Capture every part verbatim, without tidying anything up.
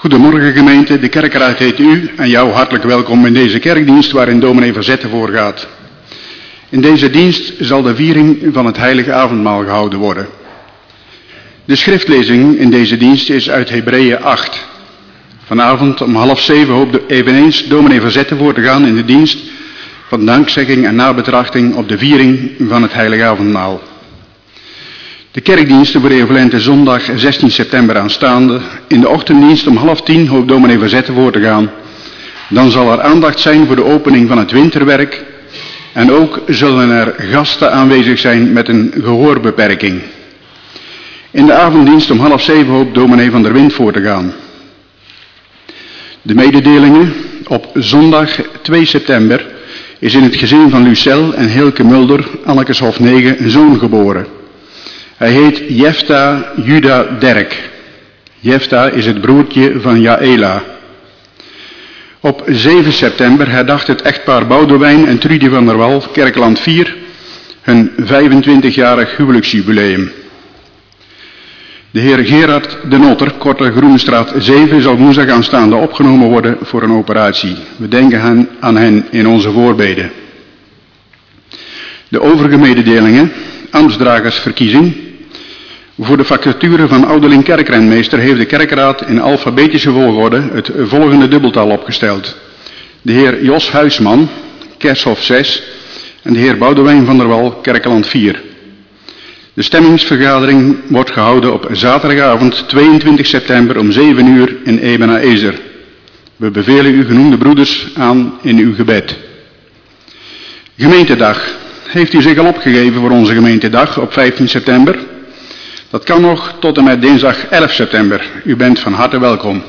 Goedemorgen gemeente, de kerkraad heet u en jou hartelijk welkom in deze kerkdienst waarin dominee Verzette voorgaat. In deze dienst zal de viering van het heilige avondmaal gehouden worden. De schriftlezing in deze dienst is uit Hebreeën acht. Vanavond om half zeven hoopt eveneens dominee Verzette voor te gaan in de dienst van dankzegging en nabetrachting op de viering van het heilige avondmaal. De kerkdiensten voor equivalente zondag zestien september aanstaande. In de ochtenddienst om half tien hoopt dominee Verzette voor te gaan. Dan zal er aandacht zijn voor de opening van het winterwerk. En ook zullen er gasten aanwezig zijn met een gehoorbeperking. In de avonddienst om half zeven hoopt dominee van der Wind voor te gaan. De mededelingen: op zondag twee september is in het gezin van Lucelle en Hilke Mulder, Annekeshof negen, een zoon geboren. Hij heet Jefta Juda Derk. Jefta is het broertje van Jaela. Op zeven september herdacht het echtpaar Boudewijn en Trudy van der Wal, Kerkland vier, hun vijfentwintigjarig huwelijksjubileum. De heer Gerard de Notter, Korte Groenestraat zeven, zal woensdag aanstaande opgenomen worden voor een operatie. We denken aan hen in onze voorbeden. De overige mededelingen: ambtsdragersverkiezing. Voor de vacature van ouderling kerkrenmeester heeft de kerkraad in alfabetische volgorde het volgende dubbeltal opgesteld. De heer Jos Huisman, Kershof zes, en de heer Boudewijn van der Wal, Kerkeland vier. De stemmingsvergadering wordt gehouden op zaterdagavond tweeëntwintig september om zeven uur in Ebenezer. We bevelen u genoemde broeders aan in uw gebed. Gemeentedag. Heeft u zich al opgegeven voor onze gemeentedag op vijftien september? Dat kan nog tot en met dinsdag elf september. U bent van harte welkom.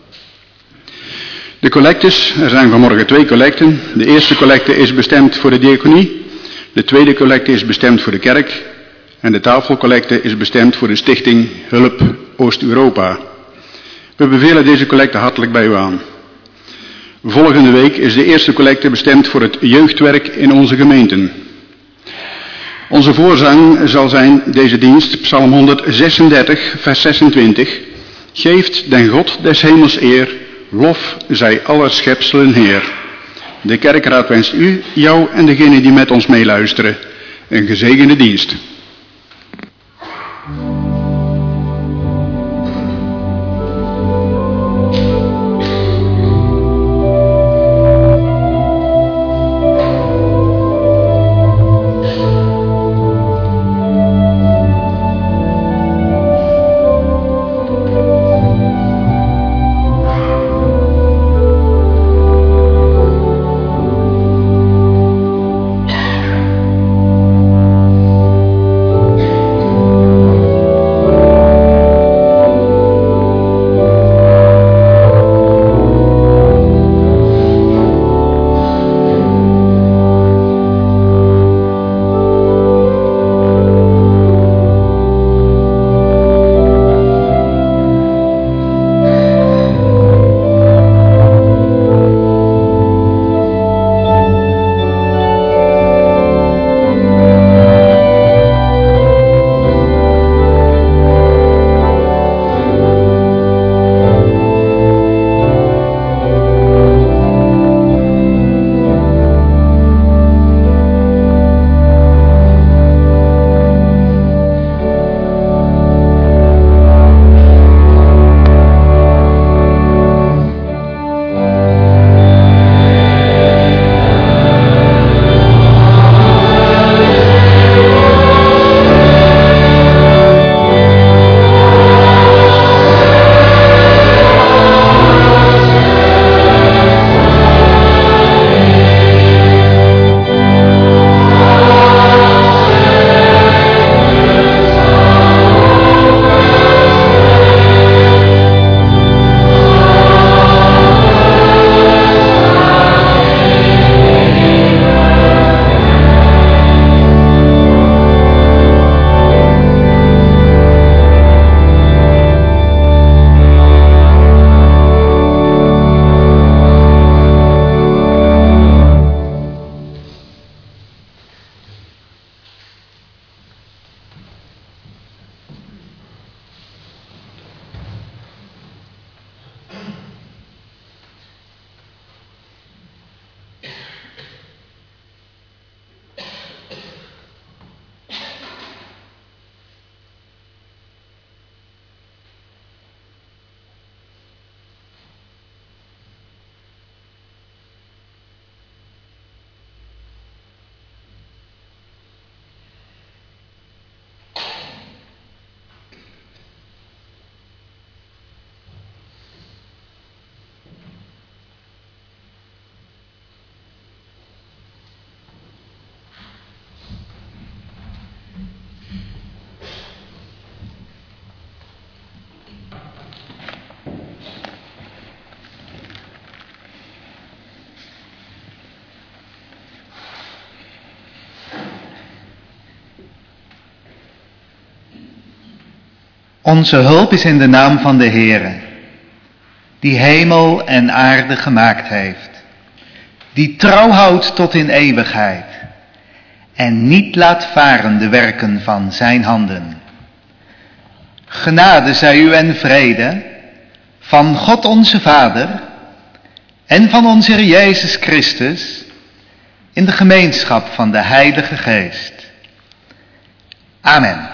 De collectes. Er zijn vanmorgen twee collecten. De eerste collecte is bestemd voor de diaconie. De tweede collecte is bestemd voor de kerk. En de tafelcollecte is bestemd voor de stichting Hulp Oost-Europa. We bevelen deze collecte hartelijk bij u aan. Volgende week is de eerste collecte bestemd voor het jeugdwerk in onze gemeenten. Onze voorzang zal zijn deze dienst, Psalm honderdzesendertig, vers zesentwintig. Geeft den God des hemels eer, lof zij aller schepselen Heer. De kerkraad wenst u, jou en degenen die met ons meeluisteren een gezegende dienst. Thank Onze hulp is in de naam van de Heere, die hemel en aarde gemaakt heeft, die trouw houdt tot in eeuwigheid en niet laat varen de werken van zijn handen. Genade zij u en vrede van God onze Vader en van onze Heer Jezus Christus in de gemeenschap van de Heilige Geest. Amen.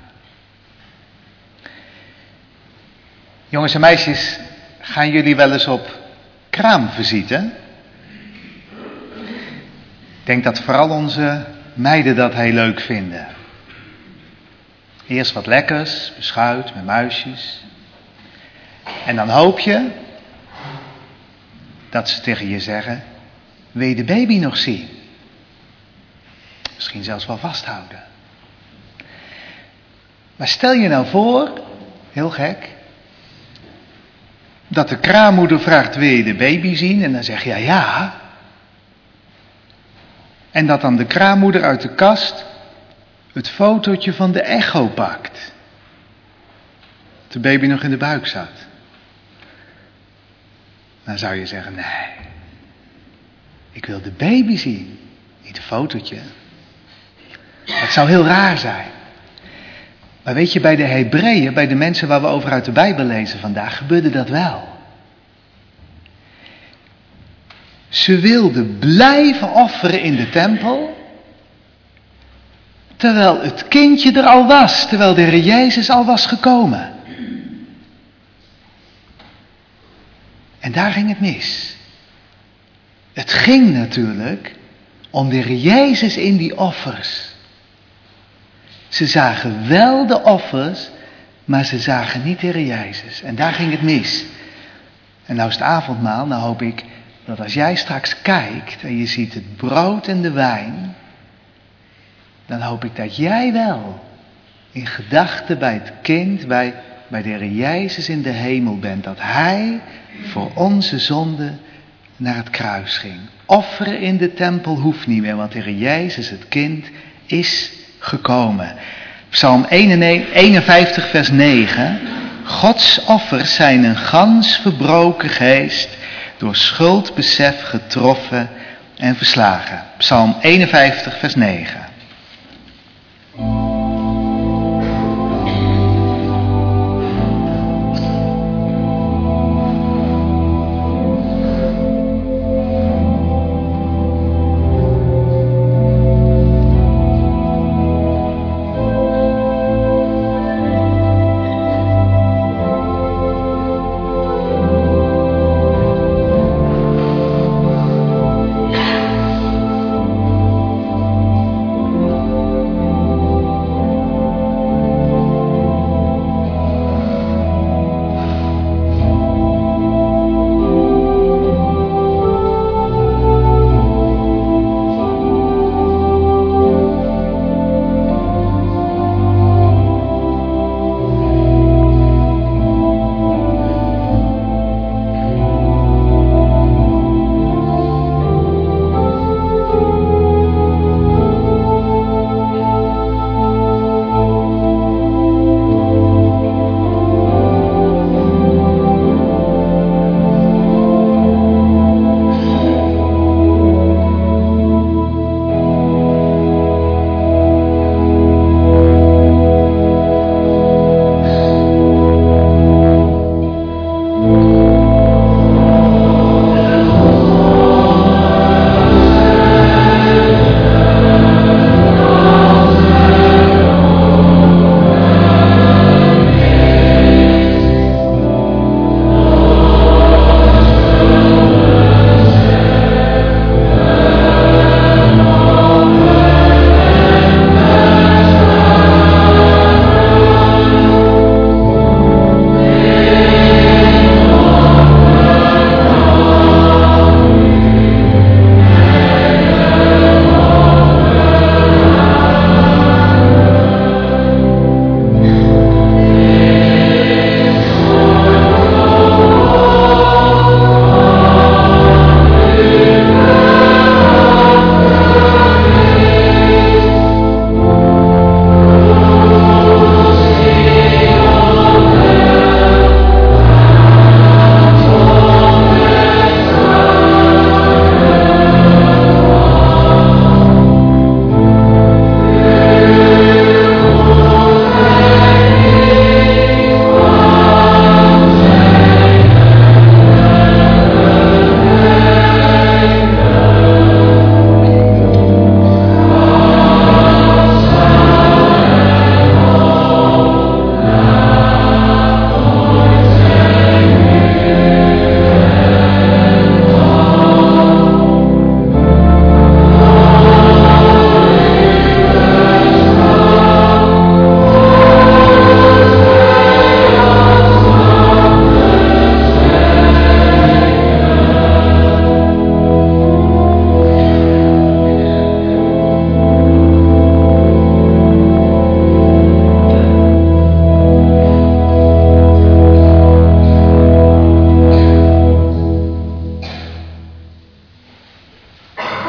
Jongens en meisjes, gaan jullie wel eens op kraamvisite? Ik denk dat vooral onze meiden dat heel leuk vinden. Eerst wat lekkers, beschuit met muisjes. En dan hoop je dat ze tegen je zeggen, wil je de baby nog zien? Misschien zelfs wel vasthouden. Maar stel je nou voor, heel gek, dat de kraammoeder vraagt, wil je de baby zien? En dan zeg je, ja, ja. En dat dan de kraammoeder uit de kast het fotootje van de echo pakt. Dat de baby nog in de buik zat. Dan zou je zeggen, nee. Ik wil de baby zien, niet een fotootje. Dat zou heel raar zijn. Maar weet je, bij de Hebreeën, bij de mensen waar we over uit de Bijbel lezen vandaag, gebeurde dat wel. Ze wilden blijven offeren in de tempel, terwijl het kindje er al was, terwijl de Heer Jezus al was gekomen. En daar ging het mis. Het ging natuurlijk om de Heer Jezus in die offers. Ze zagen wel de offers, maar ze zagen niet de Heer Jezus. En daar ging het mis. En nou is het avondmaal, nou hoop ik dat als jij straks kijkt en je ziet het brood en de wijn, dan hoop ik dat jij wel in gedachten bij het kind, bij, bij de Heer Jezus in de hemel bent. Dat Hij voor onze zonde naar het kruis ging. Offeren in de tempel hoeft niet meer, want de Heer Jezus, het kind, is gekomen. Psalm eenenvijftig vers negen. Gods offers zijn een gans verbroken geest, door schuldbesef getroffen en verslagen. Psalm eenenvijftig vers negen.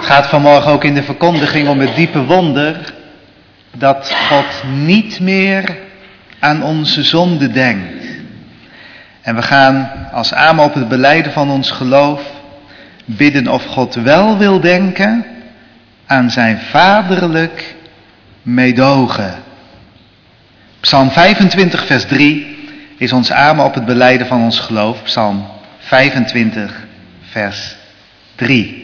gaat vanmorgen ook in de verkondiging om het diepe wonder dat God niet meer aan onze zonde denkt. En we gaan als amen op het belijden van ons geloof bidden of God wel wil denken aan zijn vaderlijk meedogen. Psalm vijfentwintig vers drie is ons amen op het belijden van ons geloof. Psalm vijfentwintig vers drie.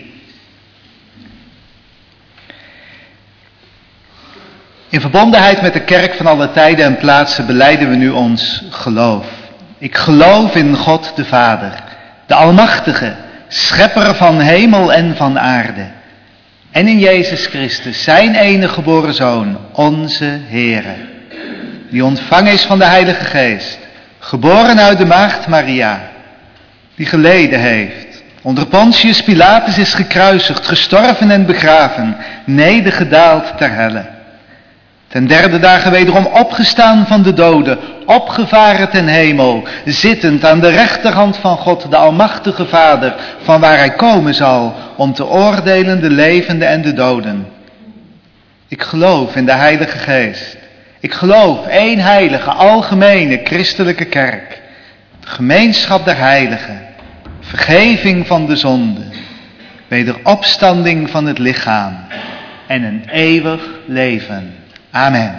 In verbondenheid met de kerk van alle tijden en plaatsen belijden we nu ons geloof. Ik geloof in God de Vader, de Almachtige, schepper van hemel en van aarde. En in Jezus Christus, zijn enige geboren Zoon, onze Heere. Die ontvangen is van de Heilige Geest, geboren uit de maagd Maria. Die geleden heeft, onder Pontius Pilatus is gekruisigd, gestorven en begraven, nedergedaald ter helle. Ten derde dagen wederom opgestaan van de doden, opgevaren ten hemel, zittend aan de rechterhand van God, de Almachtige Vader, van waar hij komen zal om te oordelen de levenden en de doden. Ik geloof in de Heilige Geest. Ik geloof één heilige, algemene, christelijke kerk. De gemeenschap der heiligen, vergeving van de zonde, wederopstanding van het lichaam en een eeuwig leven. Amen.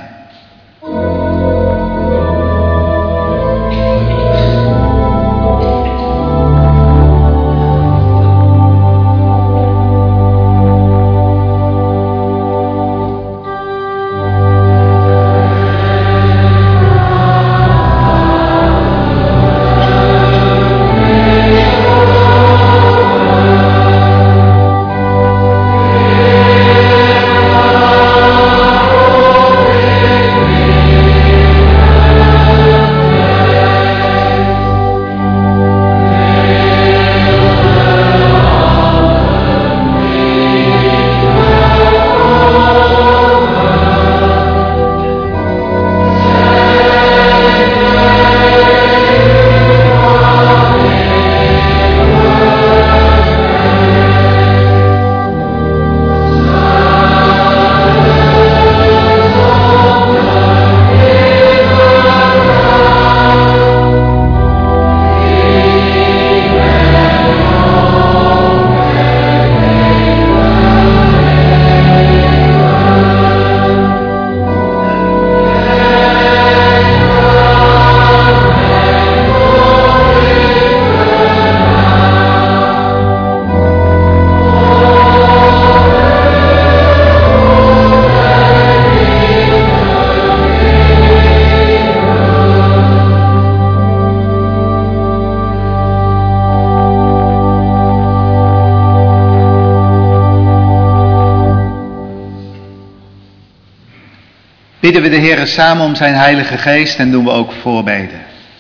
Bidden we de Heere samen om zijn Heilige Geest en doen we ook voorbeden.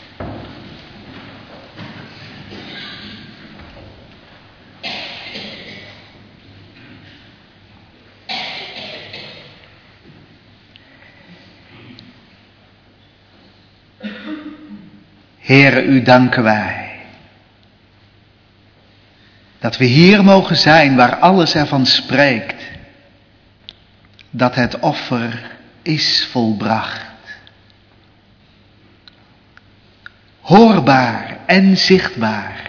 Heere, u danken wij. Dat we hier mogen zijn waar alles ervan spreekt. Dat het offer is volbracht. Hoorbaar en zichtbaar.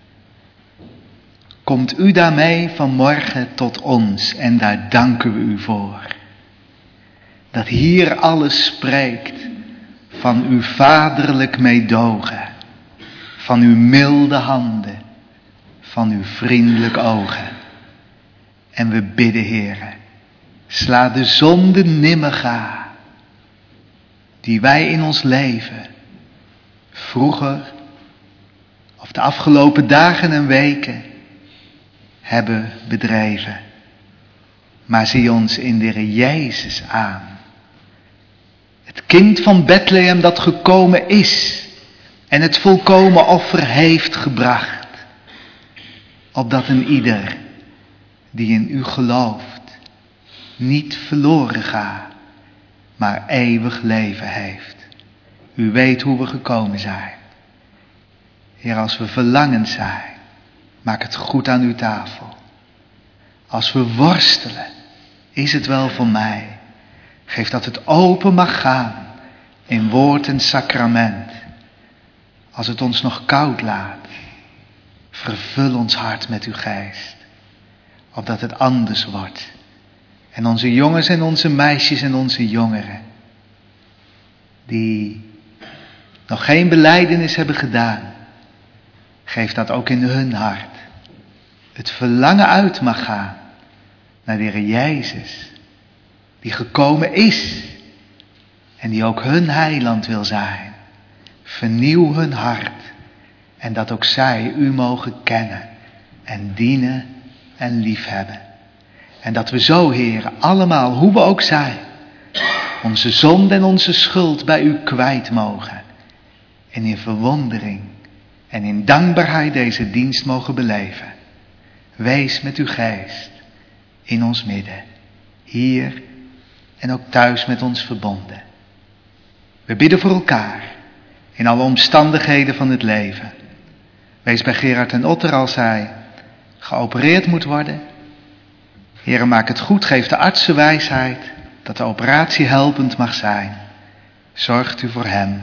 Komt u daarmee vanmorgen tot ons en daar danken we u voor. Dat hier alles spreekt van uw vaderlijk meedogen, van uw milde handen, van uw vriendelijke ogen. En we bidden, Heere, sla de zonde nimmer ga, die wij in ons leven vroeger of de afgelopen dagen en weken hebben bedreven. Maar zie ons in de Heer Jezus aan. Het kind van Bethlehem dat gekomen is en het volkomen offer heeft gebracht. Opdat een ieder die in u gelooft niet verloren gaat, maar eeuwig leven heeft. U weet hoe we gekomen zijn. Heer, als we verlangend zijn, maak het goed aan uw tafel. Als we worstelen, is het wel voor mij. Geef dat het open mag gaan in woord en sacrament. Als het ons nog koud laat, vervul ons hart met uw geest. Opdat het anders wordt. En onze jongens en onze meisjes en onze jongeren, die nog geen belijdenis hebben gedaan, geef dat ook in hun hart. Het verlangen uit mag gaan naar de Heer Jezus, die gekomen is en die ook hun heiland wil zijn. Vernieuw hun hart en dat ook zij u mogen kennen en dienen en liefhebben. En dat we zo, Heer, allemaal, hoe we ook zijn, onze zonde en onze schuld bij u kwijt mogen. En in verwondering en in dankbaarheid deze dienst mogen beleven. Wees met uw geest in ons midden, hier en ook thuis met ons verbonden. We bidden voor elkaar in alle omstandigheden van het leven. Wees bij Gerard en Otter als hij geopereerd moet worden. Heere, maak het goed, geef de artsen wijsheid dat de operatie helpend mag zijn. Zorgt u voor hem.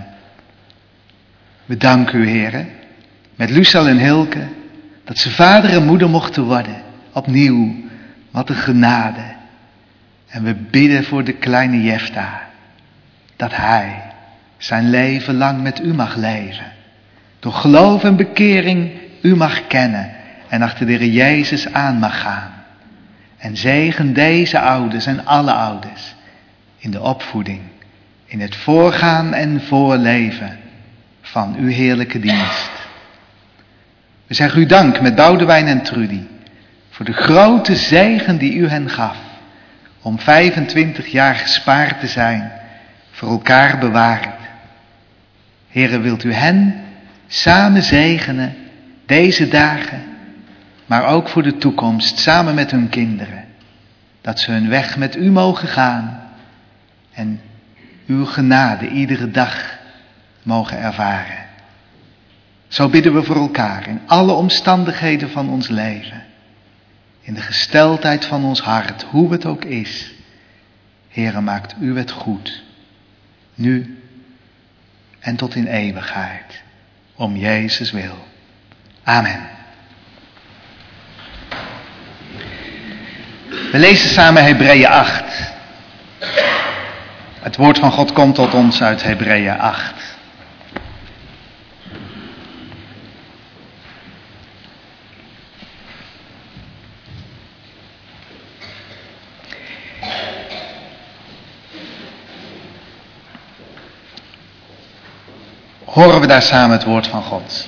We danken u, Heere, met Lucel en Hilke, dat ze vader en moeder mochten worden. Opnieuw, wat een genade. En we bidden voor de kleine Jefta, dat hij zijn leven lang met u mag leven. Door geloof en bekering u mag kennen en achter de Heer Jezus aan mag gaan. En zegen deze ouders en alle ouders in de opvoeding, in het voorgaan en voorleven van uw heerlijke dienst. We zeggen u dank met Boudewijn en Trudy voor de grote zegen die u hen gaf om vijfentwintig jaar gespaard te zijn, voor elkaar bewaard. Heere, wilt u hen samen zegenen deze dagen, maar ook voor de toekomst samen met hun kinderen, dat ze hun weg met u mogen gaan en uw genade iedere dag mogen ervaren. Zo bidden we voor elkaar in alle omstandigheden van ons leven. In de gesteldheid van ons hart, hoe het ook is. Heere, maakt u het goed. Nu en tot in eeuwigheid. Om Jezus wil. Amen. We lezen samen Hebreeën acht. Het woord van God komt tot ons uit Hebreeën acht. Horen we daar samen het woord van God.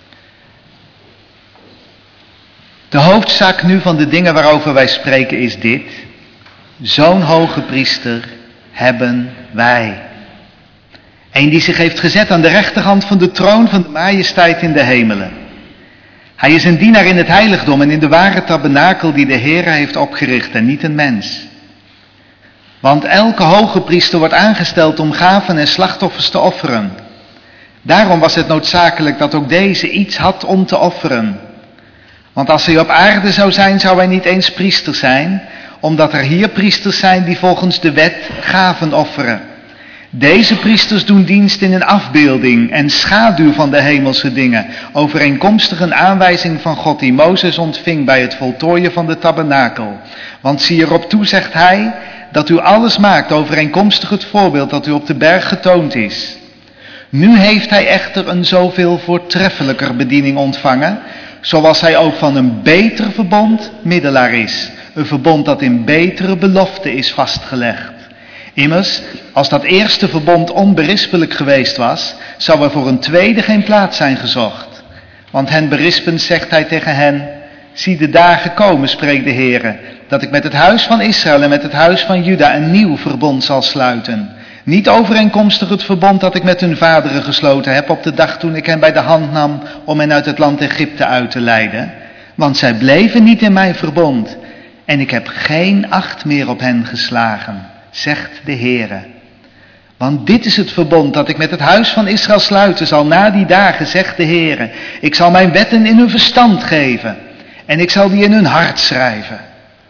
De hoofdzaak nu van de dingen waarover wij spreken is dit. Zo'n hoge priester hebben wij. Een die zich heeft gezet aan de rechterhand van de troon van de majesteit in de hemelen. Hij is een dienaar in het heiligdom en in de ware tabernakel die de Heere heeft opgericht en niet een mens. Want elke hoge priester wordt aangesteld om gaven en slachtoffers te offeren. Daarom was het noodzakelijk dat ook deze iets had om te offeren. Want als hij op aarde zou zijn, zou hij niet eens priester zijn, omdat er hier priesters zijn die volgens de wet gaven offeren. Deze priesters doen dienst in een afbeelding en schaduw van de hemelse dingen, overeenkomstig een aanwijzing van God die Mozes ontving bij het voltooien van de tabernakel. Want zie erop toe, zegt hij, dat u alles maakt overeenkomstig het voorbeeld dat u op de berg getoond is. Nu heeft hij echter een zoveel voortreffelijker bediening ontvangen, zoals hij ook van een beter verbond middelaar is. Een verbond dat in betere belofte is vastgelegd. Immers, als dat eerste verbond onberispelijk geweest was, zou er voor een tweede geen plaats zijn gezocht. Want hen berispend zegt hij tegen hen, zie de dagen komen, spreekt de Heere, dat ik met het huis van Israël en met het huis van Juda een nieuw verbond zal sluiten. Niet overeenkomstig het verbond dat ik met hun vaderen gesloten heb op de dag toen ik hen bij de hand nam om hen uit het land Egypte uit te leiden. Want zij bleven niet in mijn verbond en ik heb geen acht meer op hen geslagen, zegt de Heere. Want dit is het verbond dat ik met het huis van Israël sluiten zal na die dagen, zegt de Heere. Ik zal mijn wetten in hun verstand geven en ik zal die in hun hart schrijven.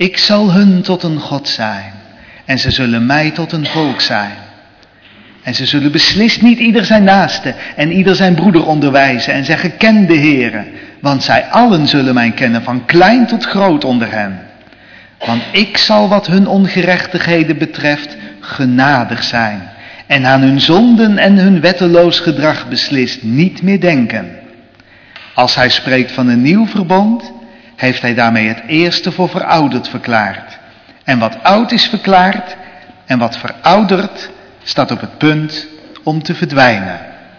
Ik zal hun tot een God zijn en ze zullen mij tot een volk zijn. En ze zullen beslist niet ieder zijn naaste en ieder zijn broeder onderwijzen en zeggen, ken de Heere, want zij allen zullen mij kennen, van klein tot groot onder hen. Want ik zal wat hun ongerechtigheden betreft genadig zijn en aan hun zonden en hun wetteloos gedrag beslist niet meer denken. Als hij spreekt van een nieuw verbond, heeft hij daarmee het eerste voor verouderd verklaard. En wat oud is verklaard en wat verouderd staat op het punt om te verdwijnen.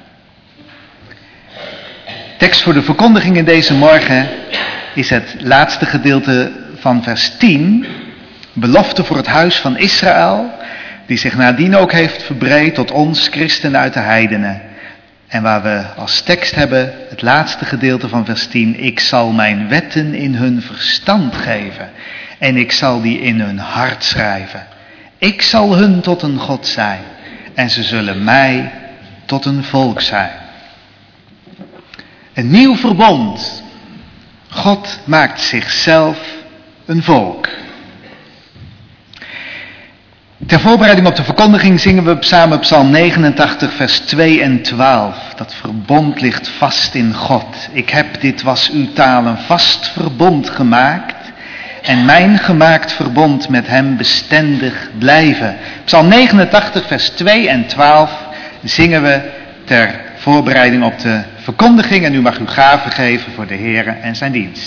Tekst voor de verkondiging in deze morgen is het laatste gedeelte van vers tien. Belofte voor het huis van Israël, die zich nadien ook heeft verbreed tot ons christenen uit de heidenen. En waar we als tekst hebben het laatste gedeelte van vers tien. Ik zal mijn wetten in hun verstand geven en ik zal die in hun hart schrijven. Ik zal hun tot een God zijn en ze zullen mij tot een volk zijn. Een nieuw verbond. God maakt zichzelf een volk. Ter voorbereiding op de verkondiging zingen we samen Psalm negenentachtig vers twee en twaalf. Dat verbond ligt vast in God. Ik heb, dit was uw taal, een vast verbond gemaakt. En mijn gemaakt verbond met hem bestendig blijven. Psalm negenentachtig vers twee en twaalf zingen we ter voorbereiding op de verkondiging. En u mag uw gave geven voor de Heere en zijn dienst.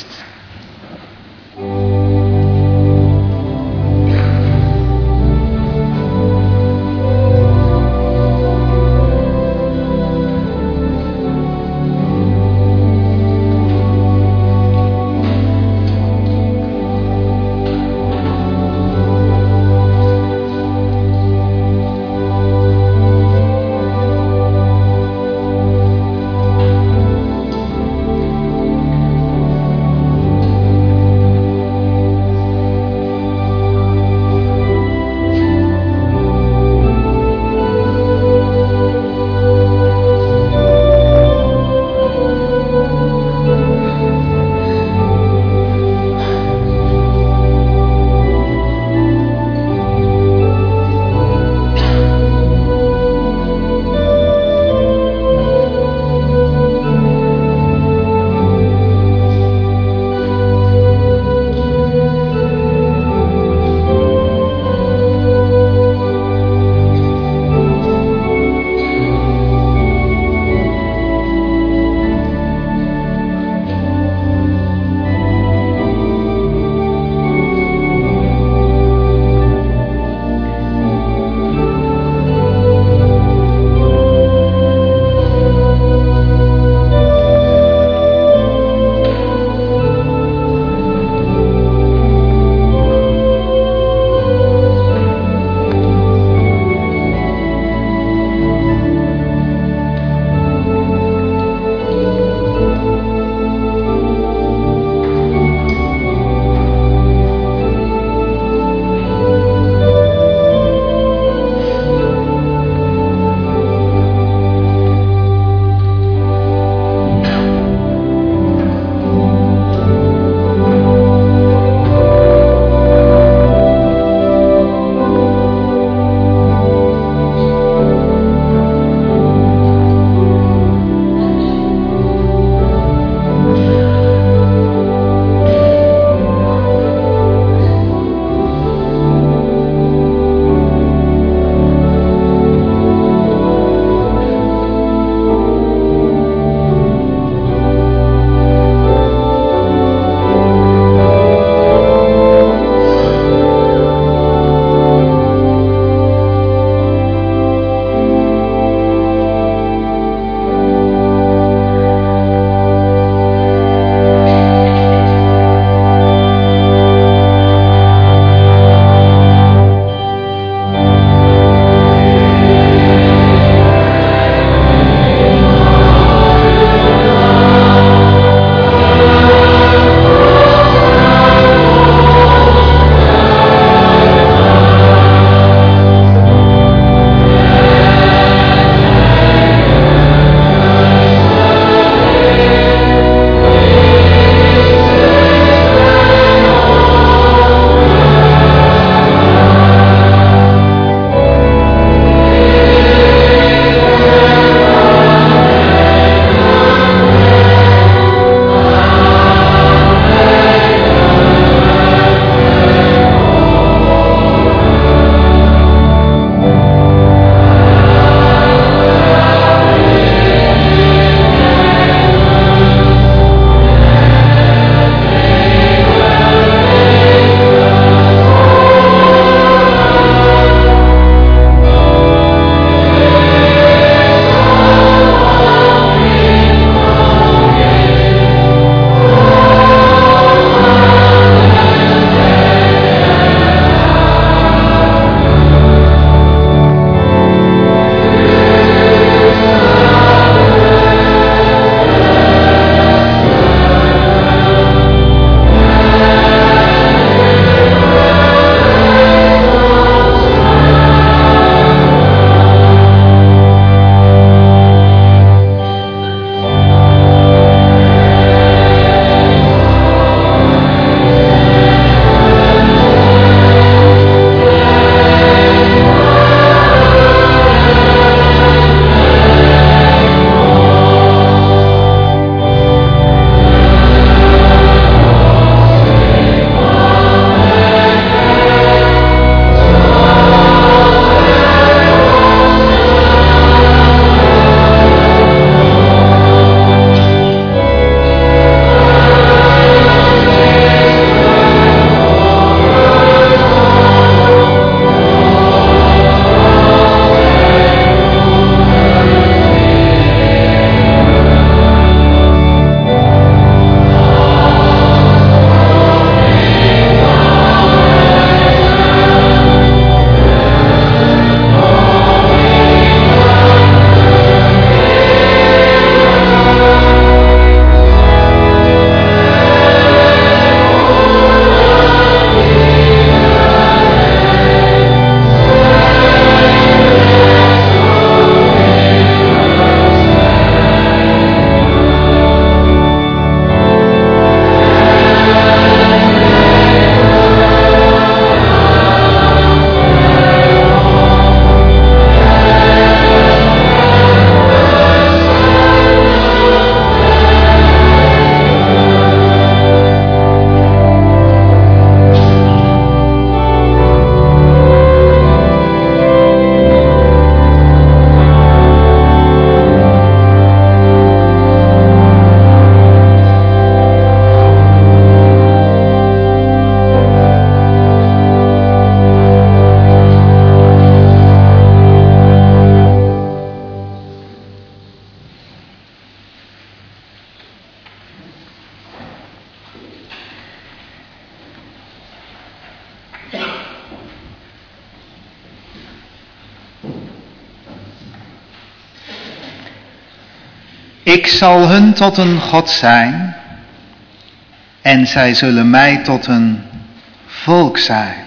Ik zal hun tot een God zijn en zij zullen mij tot een volk zijn.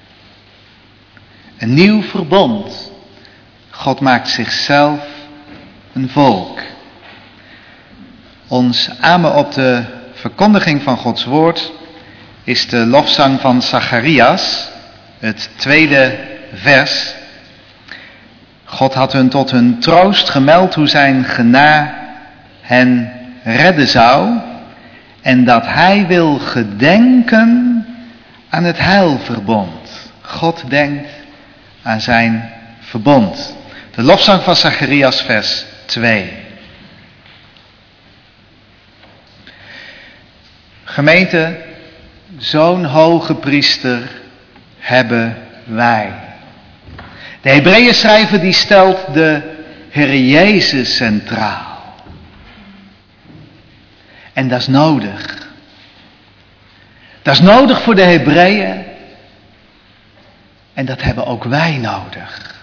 Een nieuw verbond. God maakt zichzelf een volk. Ons amen op de verkondiging van Gods woord is de lofzang van Zacharias, het tweede vers. God had hun tot hun troost gemeld hoe zijn gena hen redden zou en dat hij wil gedenken aan het heilverbond. God denkt aan zijn verbond. De lofzang van Zacharias vers twee. Gemeente, zo'n hoge priester hebben wij. De Hebreeënschrijver die stelt de Heer Jezus centraal. En dat is nodig. Dat is nodig voor de Hebreeën. En dat hebben ook wij nodig.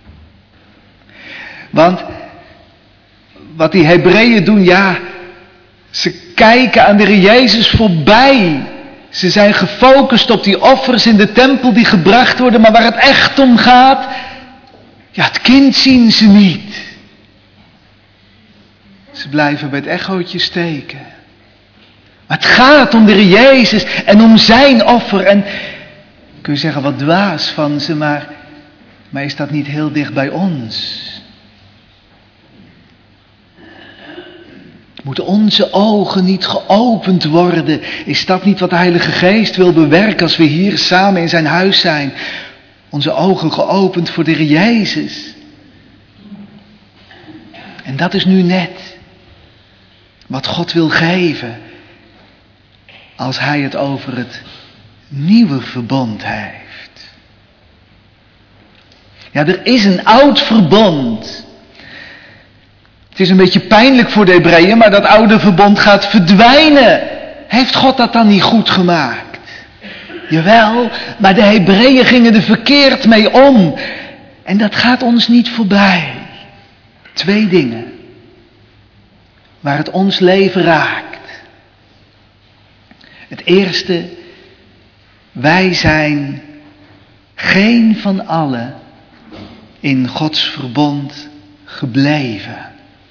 Want wat die Hebreeën doen, ja, ze kijken aan de Heer Jezus voorbij. Ze zijn gefocust op die offers in de tempel die gebracht worden, maar waar het echt om gaat, ja, het kind zien ze niet. Ze blijven bij het echootje steken. Maar het gaat om de Heer Jezus en om zijn offer. En kun je zeggen, wat dwaas van ze, maar, maar is dat niet heel dicht bij ons? Moeten onze ogen niet geopend worden? Is dat niet wat de Heilige Geest wil bewerken als we hier samen in zijn huis zijn? Onze ogen geopend voor de Heer Jezus. En dat is nu net wat God wil geven als hij het over het nieuwe verbond heeft. Ja, er is een oud verbond. Het is een beetje pijnlijk voor de Hebreeën, maar dat oude verbond gaat verdwijnen. Heeft God dat dan niet goed gemaakt? Jawel, maar de Hebreeën gingen er verkeerd mee om. En dat gaat ons niet voorbij. Twee dingen waar het ons leven raakt. Het eerste, wij zijn geen van allen in Gods verbond gebleven.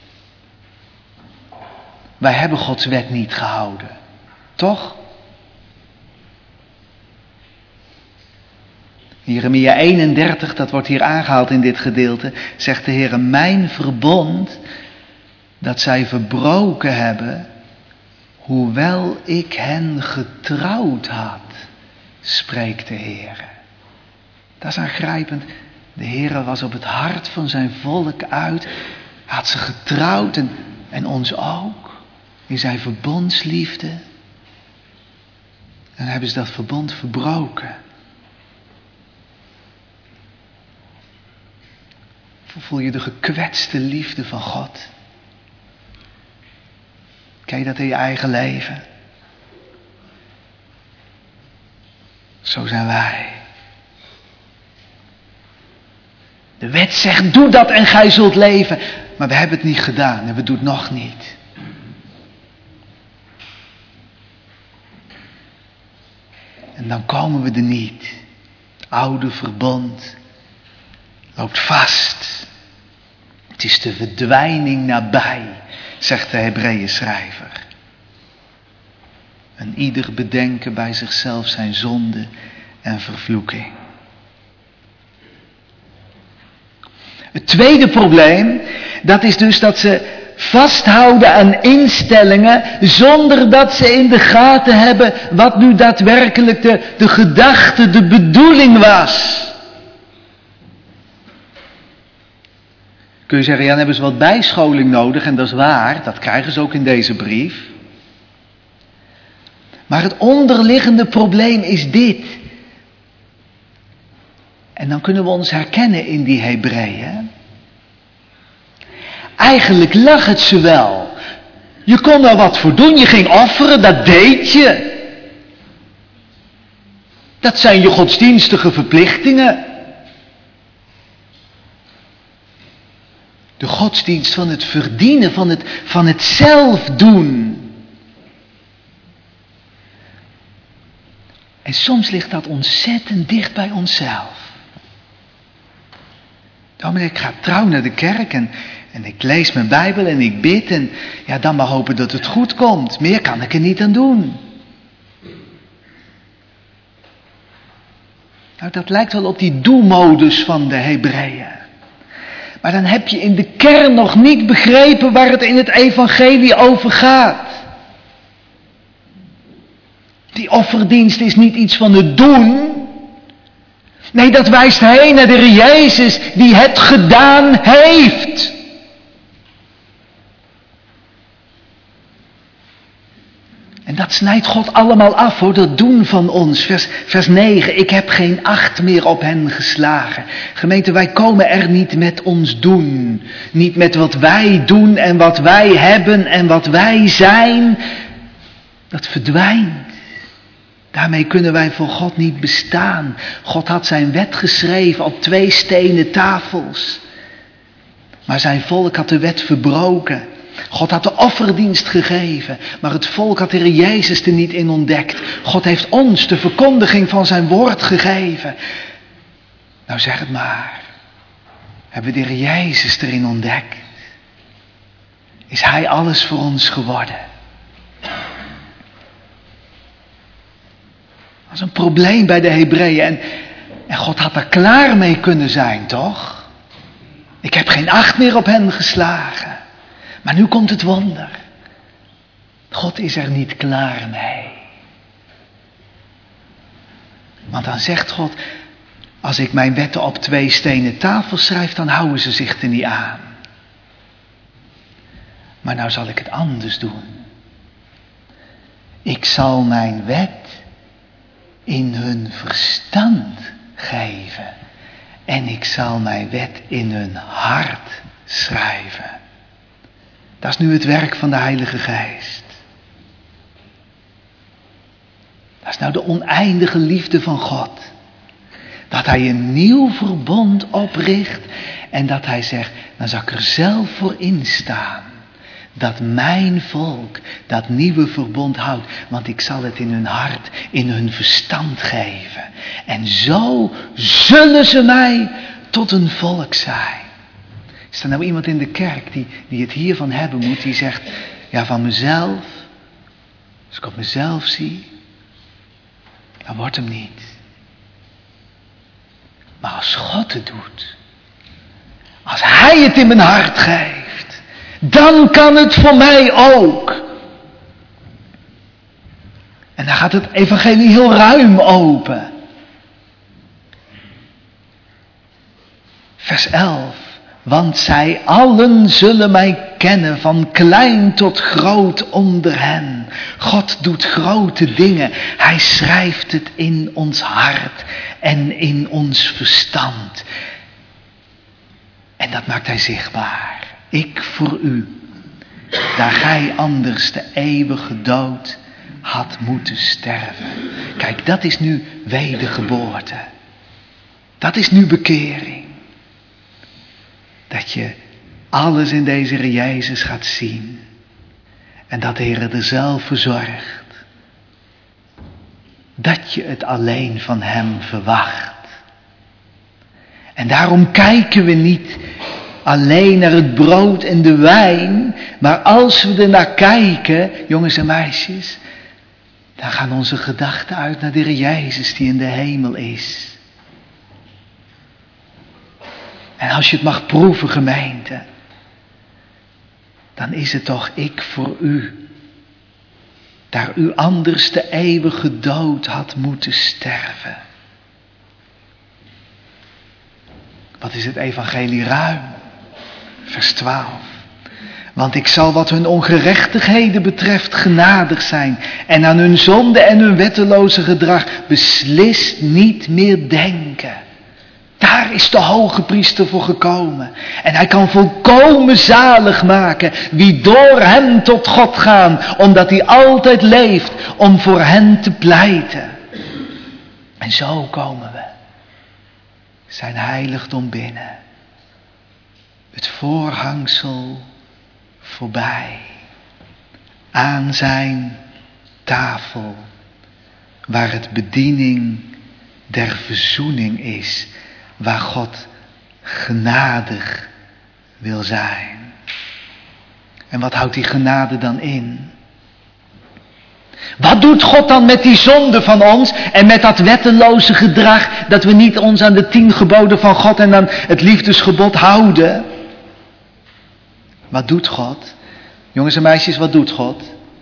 Wij hebben Gods wet niet gehouden. Toch? Jeremia eenendertig, dat wordt hier aangehaald in dit gedeelte, zegt de Heer, mijn verbond dat zij verbroken hebben, hoewel ik hen getrouwd had, spreekt de Heer. Dat is aangrijpend. De Heer was op het hart van zijn volk uit, had ze getrouwd en, en ons ook. In zijn verbondsliefde. En hebben ze dat verbond verbroken. Voel je de gekwetste liefde van God? Ken je dat in je eigen leven? Zo zijn wij. De wet zegt, doe dat en gij zult leven. Maar we hebben het niet gedaan en we doen het nog niet. En dan komen we er niet. Het oude verbond loopt vast. Het is de verdwijning nabij, zegt de Hebreeënschrijver. En ieder bedenken bij zichzelf zijn zonde en vervloeking. Het tweede probleem, dat is dus dat ze vasthouden aan instellingen zonder dat ze in de gaten hebben wat nu daadwerkelijk de, de gedachte, de bedoeling was. Kun je zeggen, ja, dan hebben ze wat bijscholing nodig en dat is waar, dat krijgen ze ook in deze brief. Maar het onderliggende probleem is dit. En dan kunnen we ons herkennen in die Hebreeën. Eigenlijk lag het ze wel. Je kon er wat voor doen, je ging offeren, dat deed je. Dat zijn je godsdienstige verplichtingen. De godsdienst van het verdienen, van het, van het zelf doen. En soms ligt dat ontzettend dicht bij onszelf. Dominee, ik ga trouw naar de kerk en, en ik lees mijn Bijbel en ik bid en ja, dan maar hopen dat het goed komt. Meer kan ik er niet aan doen. Nou, dat lijkt wel op die doelmodus van de Hebreeën. Maar dan heb je in de kern nog niet begrepen waar het in het evangelie over gaat. Die offerdienst is niet iets van het doen. Nee, dat wijst heen naar de Heer Jezus die het gedaan heeft. En dat snijdt God allemaal af hoor, dat doen van ons. Vers, vers negen, ik heb geen acht meer op hen geslagen. Gemeente, wij komen er niet met ons doen. Niet met wat wij doen en wat wij hebben en wat wij zijn. Dat verdwijnt. Daarmee kunnen wij voor God niet bestaan. God had zijn wet geschreven op twee stenen tafels. Maar zijn volk had de wet verbroken. God had de offerdienst gegeven, maar het volk had de Heer Jezus er niet in ontdekt. God heeft ons de verkondiging van zijn woord gegeven. Nou zeg het maar, hebben we de Heer Jezus erin ontdekt? Is Hij alles voor ons geworden? Dat was een probleem bij de Hebreeën en, en God had er klaar mee kunnen zijn, toch? Ik heb geen acht meer op hen geslagen. Maar nu komt het wonder. God is er niet klaar mee. Want dan zegt God, als ik mijn wetten op twee stenen tafels schrijf, dan houden ze zich er niet aan. Maar nou zal ik het anders doen. Ik zal mijn wet in hun verstand geven. En ik zal mijn wet in hun hart schrijven. Dat is nu het werk van de Heilige Geest. Dat is nou de oneindige liefde van God. Dat Hij een nieuw verbond opricht en dat Hij zegt, dan zal ik er zelf voor instaan. Dat mijn volk dat nieuwe verbond houdt. Want ik zal het in hun hart, in hun verstand geven. En zo zullen ze mij tot een volk zijn. Is er nou iemand in de kerk die, die het hiervan hebben moet, die zegt, ja van mezelf, als ik op mezelf zie, dan wordt hem niet. Maar als God het doet, als Hij het in mijn hart geeft, dan kan het voor mij ook. En dan gaat het evangelie heel ruim open. Vers elf. Want zij allen zullen mij kennen, van klein tot groot onder hen. God doet grote dingen. Hij schrijft het in ons hart en in ons verstand. En dat maakt Hij zichtbaar. Ik voor u, daar gij anders de eeuwige dood had moeten sterven. Kijk, dat is nu wedergeboorte. Dat is nu bekering. Dat je alles in deze Heer Jezus gaat zien. En dat de Heer er zelf voor zorgt. Dat je het alleen van Hem verwacht. En daarom kijken we niet alleen naar het brood en de wijn. Maar als we er naar kijken, jongens en meisjes. Dan gaan onze gedachten uit naar de Heer Jezus die in de hemel is. En als je het mag proeven, gemeente, dan is het toch ik voor u, daar u anders de eeuwige dood had moeten sterven. Wat is het evangelie ruim? Vers twaalf. Want ik zal wat hun ongerechtigheden betreft genadig zijn en aan hun zonde en hun wetteloze gedrag beslist niet meer denken. Daar is de hoge priester voor gekomen. En hij kan volkomen zalig maken wie door hem tot God gaan. Omdat hij altijd leeft om voor hen te pleiten. En zo komen we zijn heiligdom binnen. het voorhangsel voorbij. Aan zijn tafel, waar het bediening der verzoening is, waar God genadig wil zijn. En wat houdt die genade dan in? Wat doet God dan met die zonde van ons en met dat wetteloze gedrag, dat we niet ons aan de tien geboden van God en aan het liefdesgebod houden? Wat doet God? Jongens en meisjes, wat doet God?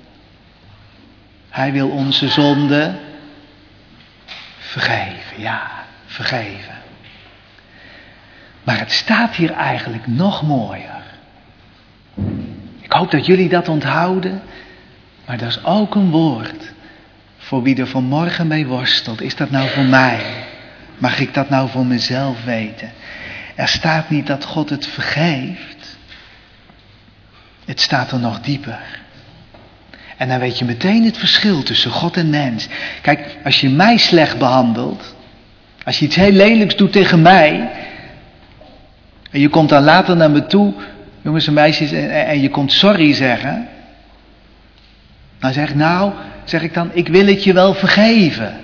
Hij wil onze zonde vergeven, ja, vergeven. Maar het staat hier eigenlijk nog mooier. Ik hoop dat jullie dat onthouden. Maar dat is ook een woord voor wie er vanmorgen mee worstelt. Is dat nou voor mij? Mag ik dat nou voor mezelf weten? Er staat niet dat God het vergeeft. Het staat er nog dieper. En dan weet je meteen het verschil tussen God en mens. Kijk, als je mij slecht behandelt, als je iets heel lelijks doet tegen mij, en je komt dan later naar me toe, jongens en meisjes, en, en je komt sorry zeggen, dan zeg ik, nou, zeg ik dan, ik wil het je wel vergeven.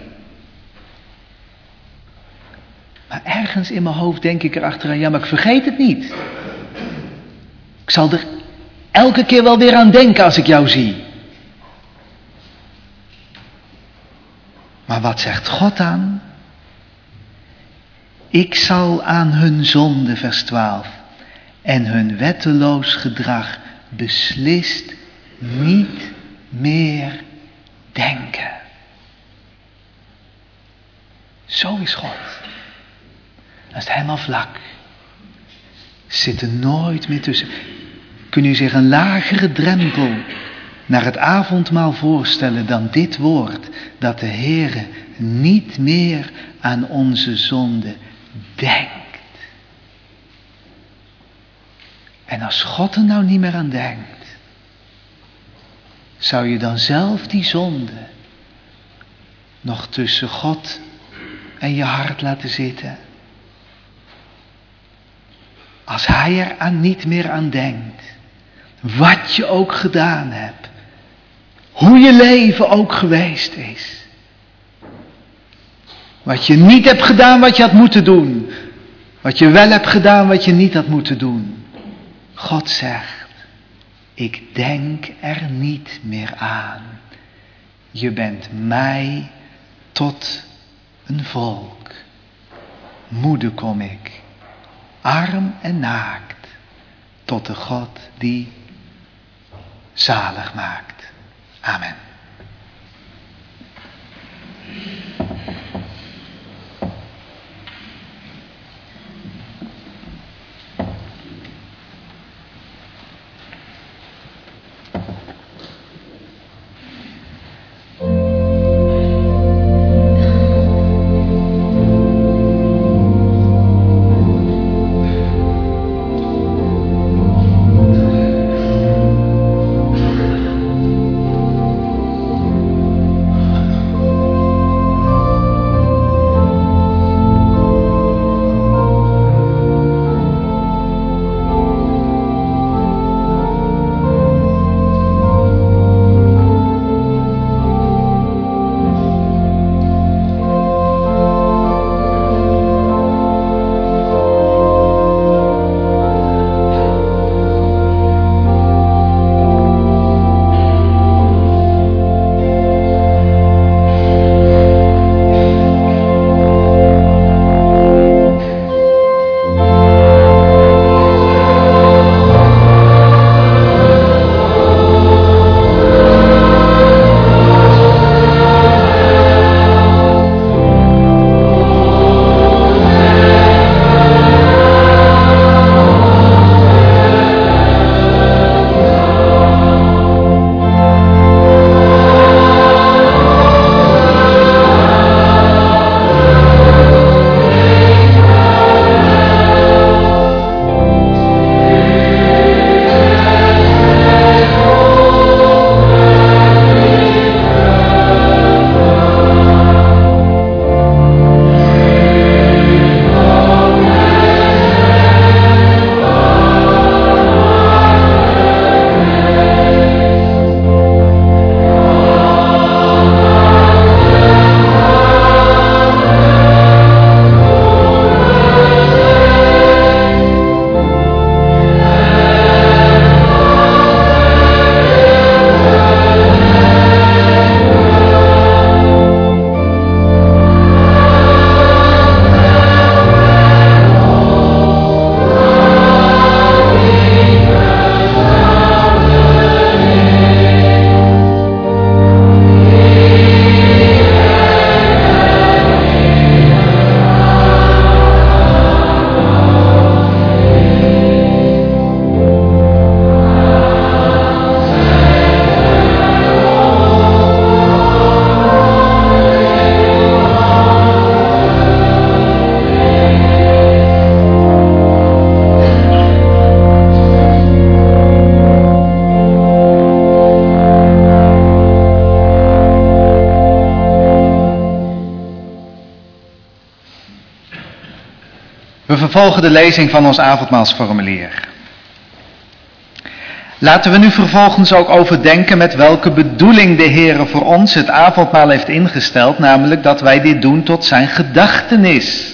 Maar ergens in mijn hoofd denk ik erachteraan, ja, maar ik vergeet het niet. Ik zal er elke keer wel weer aan denken als ik jou zie. Maar wat zegt God dan? Ik zal aan hun zonde, vers twaalf, en hun wetteloos gedrag beslist niet meer denken. Zo is God. Dat is helemaal vlak. Zit er nooit meer tussen. Kun u zich een lagere drempel naar het avondmaal voorstellen dan dit woord, dat de Heere niet meer aan onze zonde denkt. En als God er nou niet meer aan denkt, zou je dan zelf die zonde nog tussen God en je hart laten zitten? Als Hij er aan niet meer aan denkt, wat je ook gedaan hebt, hoe je leven ook geweest is, wat je niet hebt gedaan wat je had moeten doen, wat je wel hebt gedaan wat je niet had moeten doen. God zegt, ik denk er niet meer aan. Je bent mij tot een volk. Moede kom ik, arm en naakt, tot de God die zalig maakt. Amen. We vervolgen de lezing van ons avondmaalsformulier. Laten we nu vervolgens ook overdenken met welke bedoeling de Heere voor ons het avondmaal heeft ingesteld, namelijk dat wij dit doen tot zijn gedachtenis.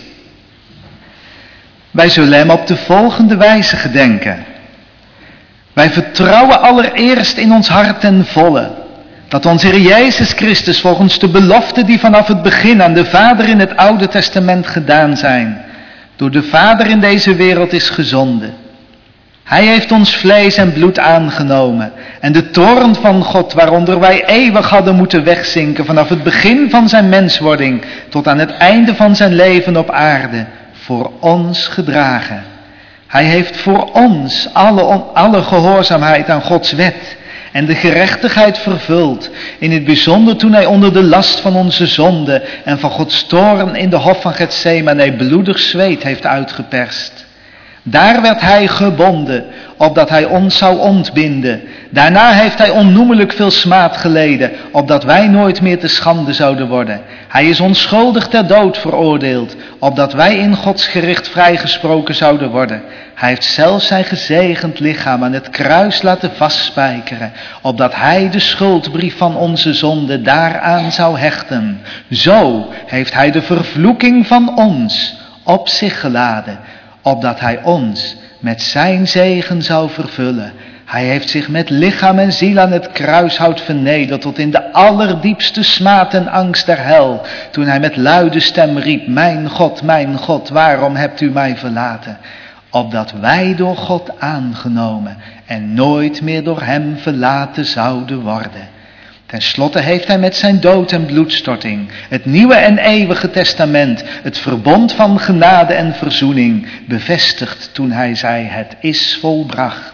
Wij zullen hem op de volgende wijze gedenken. Wij vertrouwen allereerst in ons hart ten volle dat onze Heer Jezus Christus volgens de belofte die vanaf het begin aan de Vader in het Oude Testament gedaan zijn, door de Vader in deze wereld is gezonden. Hij heeft ons vlees en bloed aangenomen en de toorn van God, waaronder wij eeuwig hadden moeten wegzinken vanaf het begin van zijn menswording tot aan het einde van zijn leven op aarde, voor ons gedragen. Hij heeft voor ons alle, alle gehoorzaamheid aan Gods wet en de gerechtigheid vervuld, in het bijzonder toen hij onder de last van onze zonde en van Gods toorn in de hof van Getsemane bloedig zweet heeft uitgeperst. Daar werd hij gebonden, opdat hij ons zou ontbinden. Daarna heeft hij onnoemelijk veel smaad geleden, opdat wij nooit meer te schande zouden worden. Hij is onschuldig ter dood veroordeeld, opdat wij in Gods gericht vrijgesproken zouden worden. Hij heeft zelfs zijn gezegend lichaam aan het kruis laten vastspijkeren, opdat hij de schuldbrief van onze zonde daaraan zou hechten. Zo heeft hij de vervloeking van ons op zich geladen, opdat hij ons met zijn zegen zou vervullen. Hij heeft zich met lichaam en ziel aan het kruishout vernederd tot in de allerdiepste smaad en angst der hel, toen hij met luide stem riep: mijn God, mijn God, waarom hebt u mij verlaten? Opdat wij door God aangenomen en nooit meer door hem verlaten zouden worden. Ten slotte heeft hij met zijn dood en bloedstorting het nieuwe en eeuwige testament, het verbond van genade en verzoening, bevestigd toen hij zei: het is volbracht.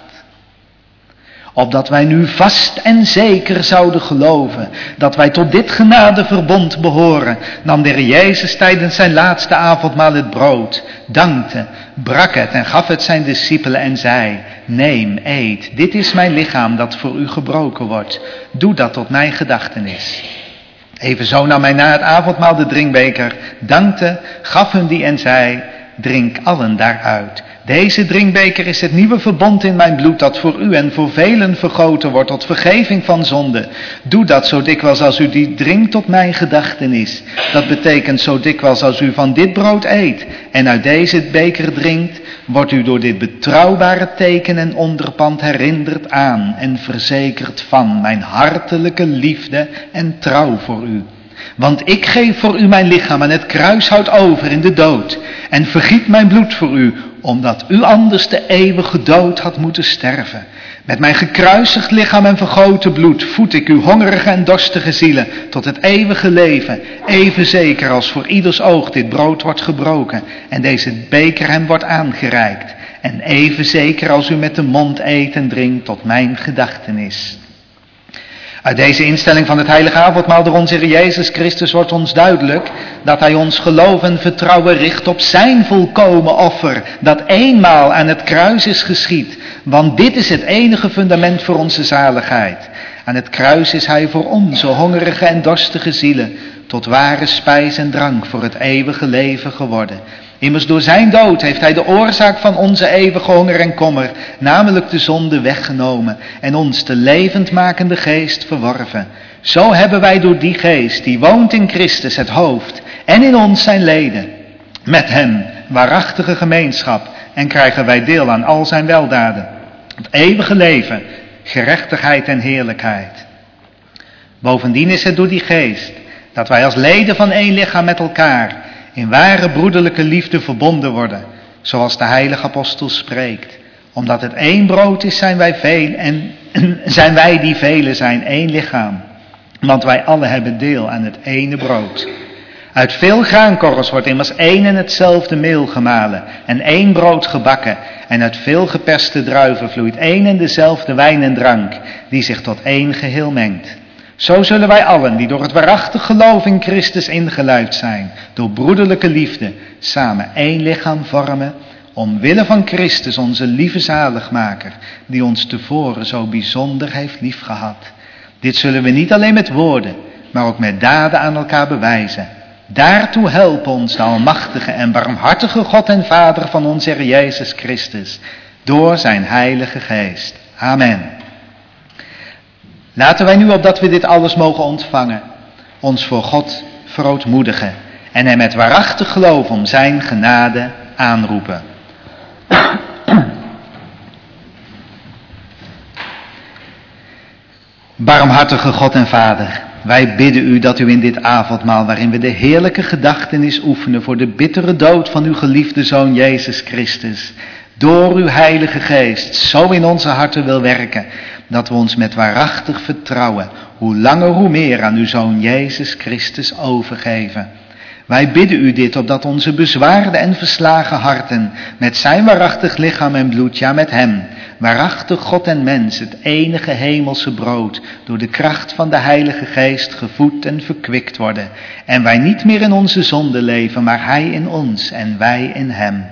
Opdat wij nu vast en zeker zouden geloven dat wij tot dit genadeverbond behoren, nam de Heer Jezus tijdens zijn laatste avondmaal het brood, dankte, brak het en gaf het zijn discipelen en zei: neem, eet, dit is mijn lichaam dat voor u gebroken wordt. Doe dat tot mijn gedachtenis. Evenzo nam hij na het avondmaal de drinkbeker, dankte, gaf hem die en zei: drink allen daaruit. Deze drinkbeker is het nieuwe verbond in mijn bloed, dat voor u en voor velen vergoten wordt tot vergeving van zonde. Doe dat zo dikwijls als u die drinkt tot mijn gedachtenis. Dat betekent zo dikwijls als u van dit brood eet en uit deze beker drinkt, wordt u door dit betrouwbare teken en onderpand herinnerd aan en verzekerd van mijn hartelijke liefde en trouw voor u. Want ik geef voor u mijn lichaam aan het kruishout over in de dood en vergiet mijn bloed voor u, omdat u anders de eeuwige dood had moeten sterven. Met mijn gekruisigd lichaam en vergoten bloed voed ik uw hongerige en dorstige zielen tot het eeuwige leven, even zeker als voor ieders oog dit brood wordt gebroken en deze beker hem wordt aangereikt. En even zeker als u met de mond eet en drinkt tot mijn gedachtenis. Uit deze instelling van het heilige avondmaal door onze Heer Jezus Christus wordt ons duidelijk dat hij ons geloof en vertrouwen richt op zijn volkomen offer, dat eenmaal aan het kruis is geschied. Want dit is het enige fundament voor onze zaligheid. Aan het kruis is hij voor onze hongerige en dorstige zielen tot ware spijs en drank voor het eeuwige leven geworden. Immers door zijn dood heeft hij de oorzaak van onze eeuwige honger en kommer, namelijk de zonde, weggenomen en ons de levendmakende geest verworven. Zo hebben wij door die geest, die woont in Christus, het hoofd, en in ons zijn leden, met hem waarachtige gemeenschap en krijgen wij deel aan al zijn weldaden. Het eeuwige leven, gerechtigheid en heerlijkheid. Bovendien is het door die geest dat wij als leden van één lichaam met elkaar in ware broederlijke liefde verbonden worden, zoals de heilige apostel spreekt. Omdat het één brood is, zijn wij veel en zijn wij die velen zijn één lichaam. Want wij alle hebben deel aan het ene brood. Uit veel graankorrels wordt immers één en hetzelfde meel gemalen en één brood gebakken. En uit veel geperste druiven vloeit één en dezelfde wijn en drank, die zich tot één geheel mengt. Zo zullen wij allen, die door het waarachtig geloof in Christus ingeluid zijn, door broederlijke liefde, samen één lichaam vormen, omwille van Christus, onze lieve zaligmaker, die ons tevoren zo bijzonder heeft liefgehad. Dit zullen we niet alleen met woorden, maar ook met daden aan elkaar bewijzen. Daartoe help ons de almachtige en barmhartige God en Vader van onze Heer Jezus Christus, door zijn Heilige Geest. Amen. Laten wij nu, opdat we dit alles mogen ontvangen, ons voor God verootmoedigen en hem met waarachtig geloof om zijn genade aanroepen. Barmhartige God en Vader, wij bidden u dat u in dit avondmaal, waarin we de heerlijke gedachtenis oefenen voor de bittere dood van uw geliefde Zoon Jezus Christus, door uw Heilige Geest zo in onze harten wil werken, dat we ons met waarachtig vertrouwen, hoe langer hoe meer aan uw Zoon Jezus Christus overgeven. Wij bidden u dit, opdat onze bezwaarde en verslagen harten met zijn waarachtig lichaam en bloed, ja met hem, waarachtig God en mens, het enige hemelse brood, door de kracht van de Heilige Geest gevoed en verkwikt worden. En wij niet meer in onze zonde leven, maar hij in ons en wij in hem.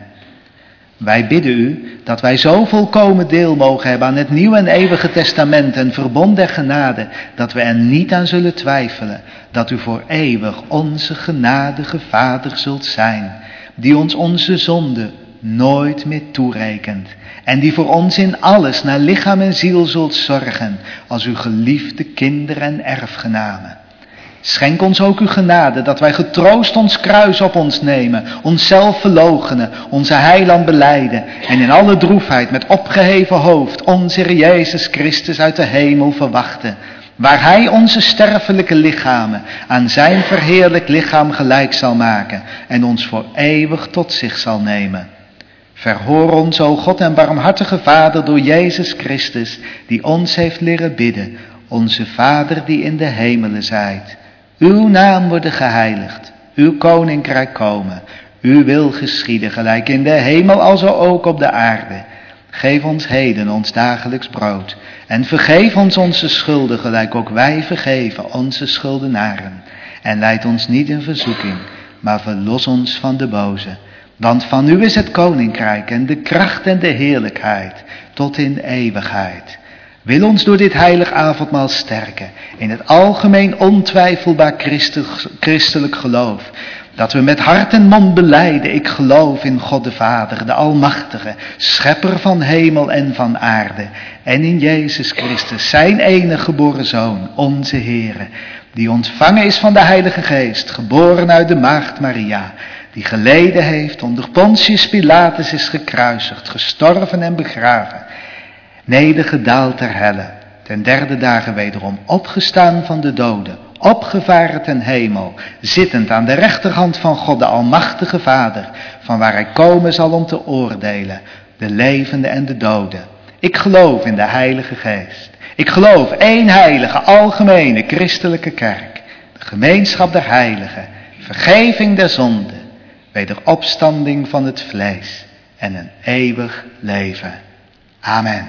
Wij bidden u dat wij zo volkomen deel mogen hebben aan het nieuwe en eeuwige testament en verbond der genade, dat we er niet aan zullen twijfelen, dat u voor eeuwig onze genadige Vader zult zijn, die ons onze zonde nooit meer toerekent en die voor ons in alles naar lichaam en ziel zult zorgen als uw geliefde kinderen en erfgenamen. Schenk ons ook uw genade, dat wij getroost ons kruis op ons nemen, onszelf verloochenen, onze heiland belijden en in alle droefheid met opgeheven hoofd onze Heer Jezus Christus uit de hemel verwachten, waar hij onze sterfelijke lichamen aan zijn verheerlijk lichaam gelijk zal maken en ons voor eeuwig tot zich zal nemen. Verhoor ons, o God en barmhartige Vader, door Jezus Christus, die ons heeft leren bidden, onze Vader die in de hemelen zijt. Uw naam worden geheiligd, uw koninkrijk komen, uw wil geschieden, gelijk in de hemel als ook op de aarde. Geef ons heden ons dagelijks brood en vergeef ons onze schulden, gelijk ook wij vergeven onze schuldenaren. En leid ons niet in verzoeking, maar verlos ons van de boze. Want van u is het koninkrijk en de kracht en de heerlijkheid tot in eeuwigheid. Wil ons door dit heilig avondmaal sterken in het algemeen ontwijfelbaar christelijk geloof, dat we met hart en mond belijden, ik geloof in God de Vader, de Almachtige, schepper van hemel en van aarde, en in Jezus Christus, zijn enige geboren Zoon, onze Heere, die ontvangen is van de Heilige Geest, geboren uit de maagd Maria, die geleden heeft, onder Pontius Pilatus is gekruisigd, gestorven en begraven, nedergedaald ter helle, ten derde dagen wederom opgestaan van de doden, opgevaren ten hemel, zittend aan de rechterhand van God de Almachtige Vader, van waar hij komen zal om te oordelen, de levenden en de doden. Ik geloof in de Heilige Geest. Ik geloof één heilige, algemene, christelijke kerk, de gemeenschap der heiligen, vergeving der zonden, wederopstanding van het vlees en een eeuwig leven. Amen.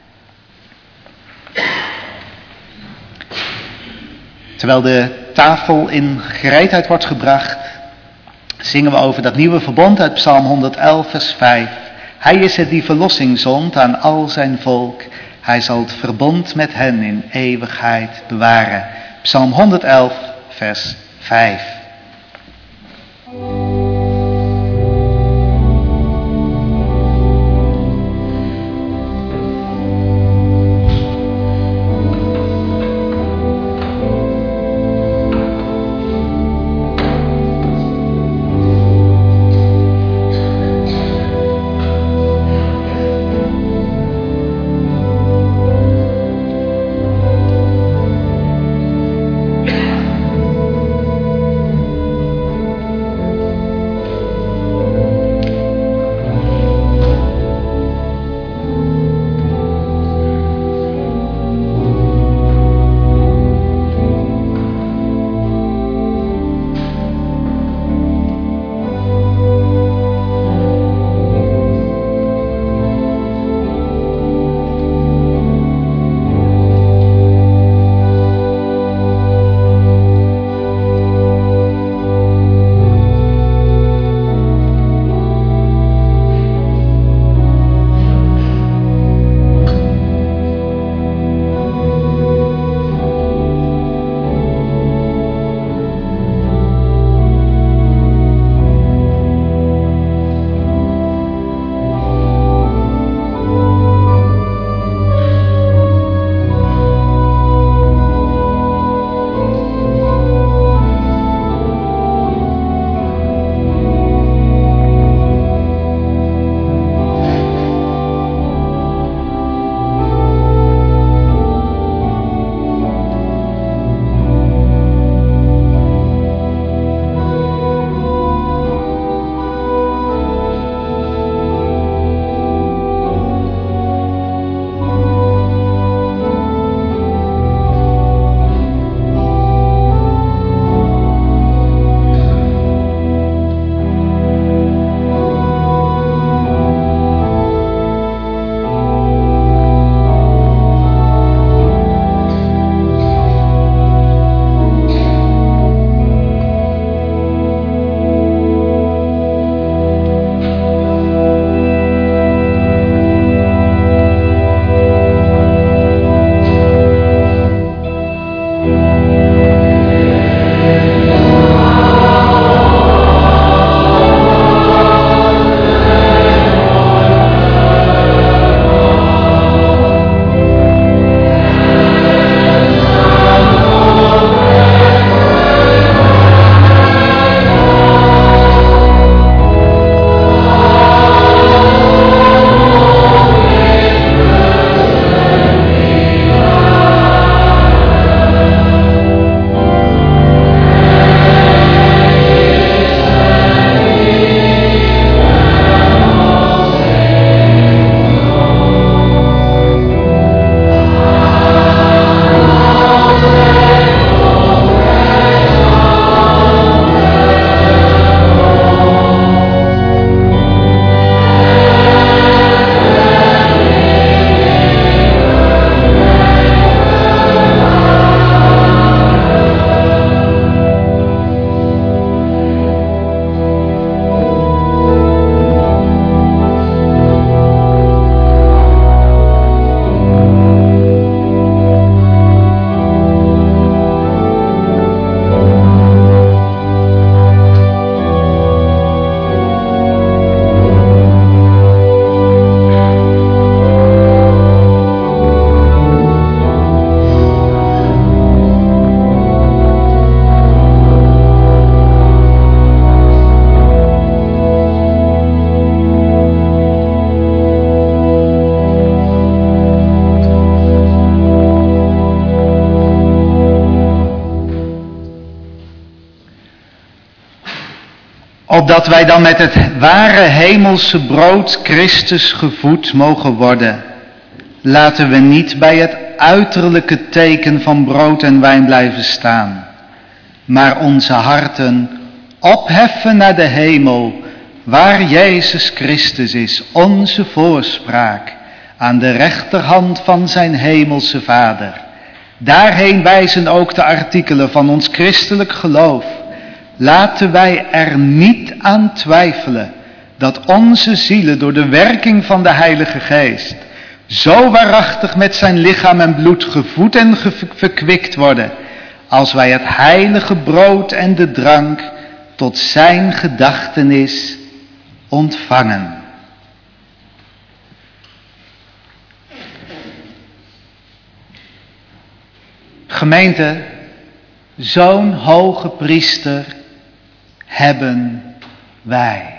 Terwijl de tafel in gereedheid wordt gebracht, zingen we over dat nieuwe verbond uit Psalm honderdelf vers vijf. Hij is het die verlossing zond aan al zijn volk. Hij zal het verbond met hen in eeuwigheid bewaren. Psalm honderdelf vers vijf. Opdat wij dan met het ware hemelse brood Christus gevoed mogen worden, laten we niet bij het uiterlijke teken van brood en wijn blijven staan, maar onze harten opheffen naar de hemel, waar Jezus Christus is, onze voorspraak, aan de rechterhand van zijn hemelse Vader. Daarheen wijzen ook de artikelen van ons christelijk geloof. Laten wij er niet aan twijfelen dat onze zielen door de werking van de Heilige Geest zo waarachtig met zijn lichaam en bloed gevoed en ge- verkwikt worden, als wij het heilige brood en de drank tot zijn gedachtenis ontvangen. Gemeente, zo'n hoge priester hebben wij.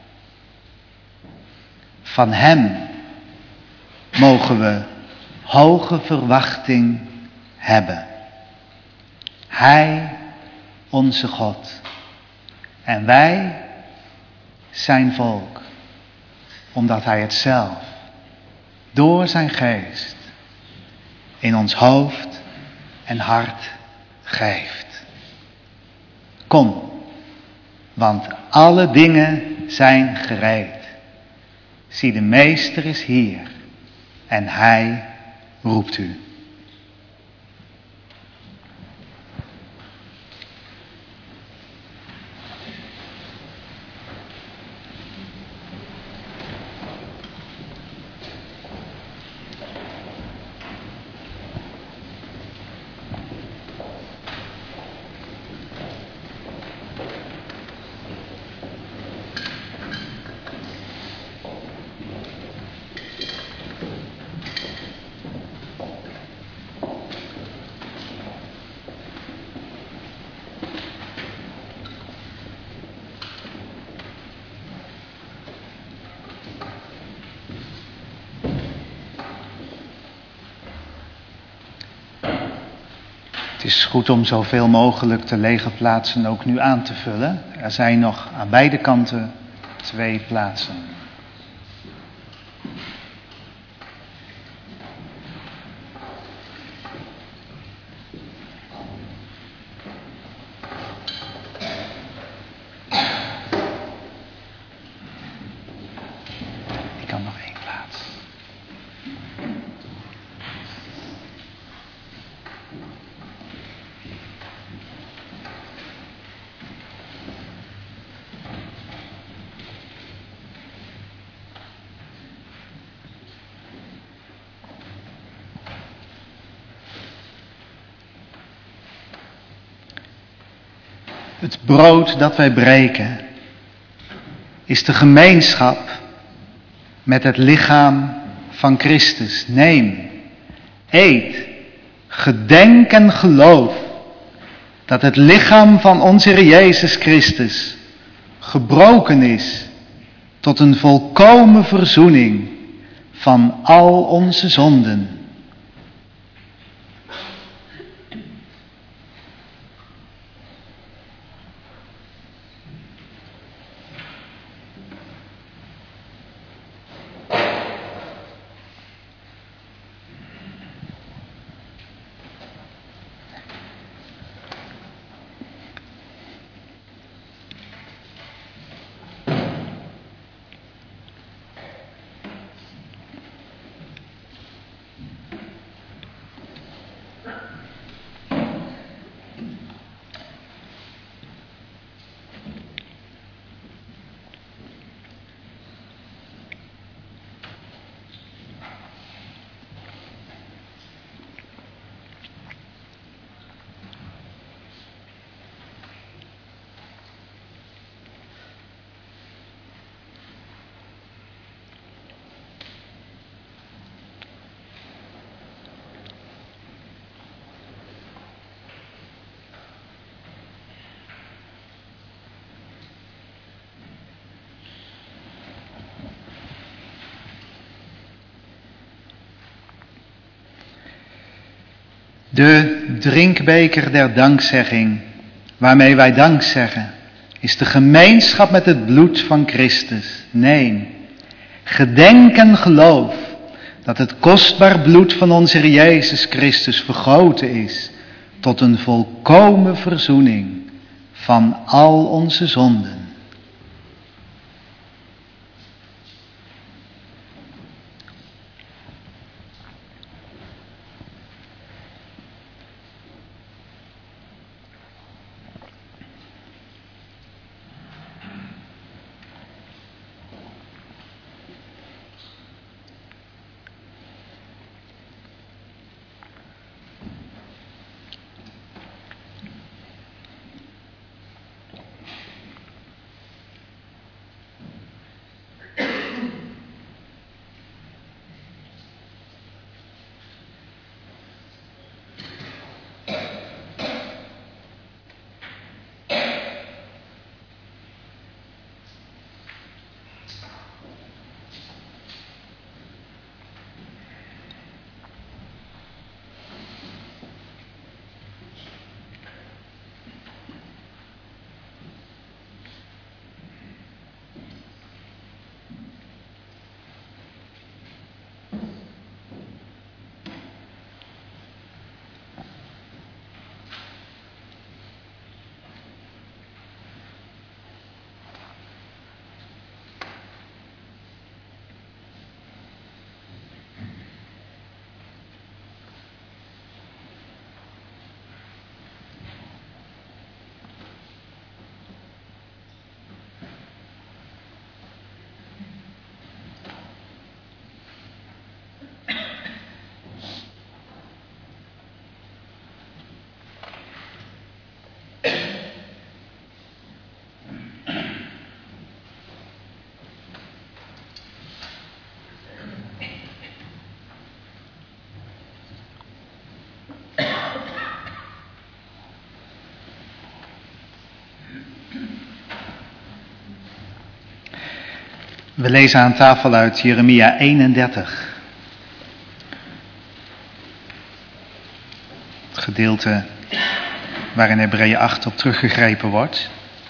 Van hem mogen we hoge verwachting hebben. Hij, onze God. En wij, zijn volk. Omdat hij het zelf, door zijn geest, in ons hoofd en hart geeft. Kom, want alle dingen zijn gereed. Zie, de meester is hier en hij roept u. Het is goed om zoveel mogelijk de lege plaatsen ook nu aan te vullen. Er zijn nog aan beide kanten twee plaatsen. Ik kan nog één plaats. Het brood dat wij breken is de gemeenschap met het lichaam van Christus. Neem, eet, gedenk en geloof dat het lichaam van onze Heer Jezus Christus gebroken is tot een volkomen verzoening van al onze zonden. De drinkbeker der dankzegging, waarmee wij dank zeggen, is de gemeenschap met het bloed van Christus. Nee, gedenk en geloof dat het kostbaar bloed van onze Heer Jezus Christus vergoten is tot een volkomen verzoening van al onze zonden. We lezen aan tafel uit Jeremia eenendertig. Het gedeelte waarin Hebreeën acht op teruggegrepen wordt.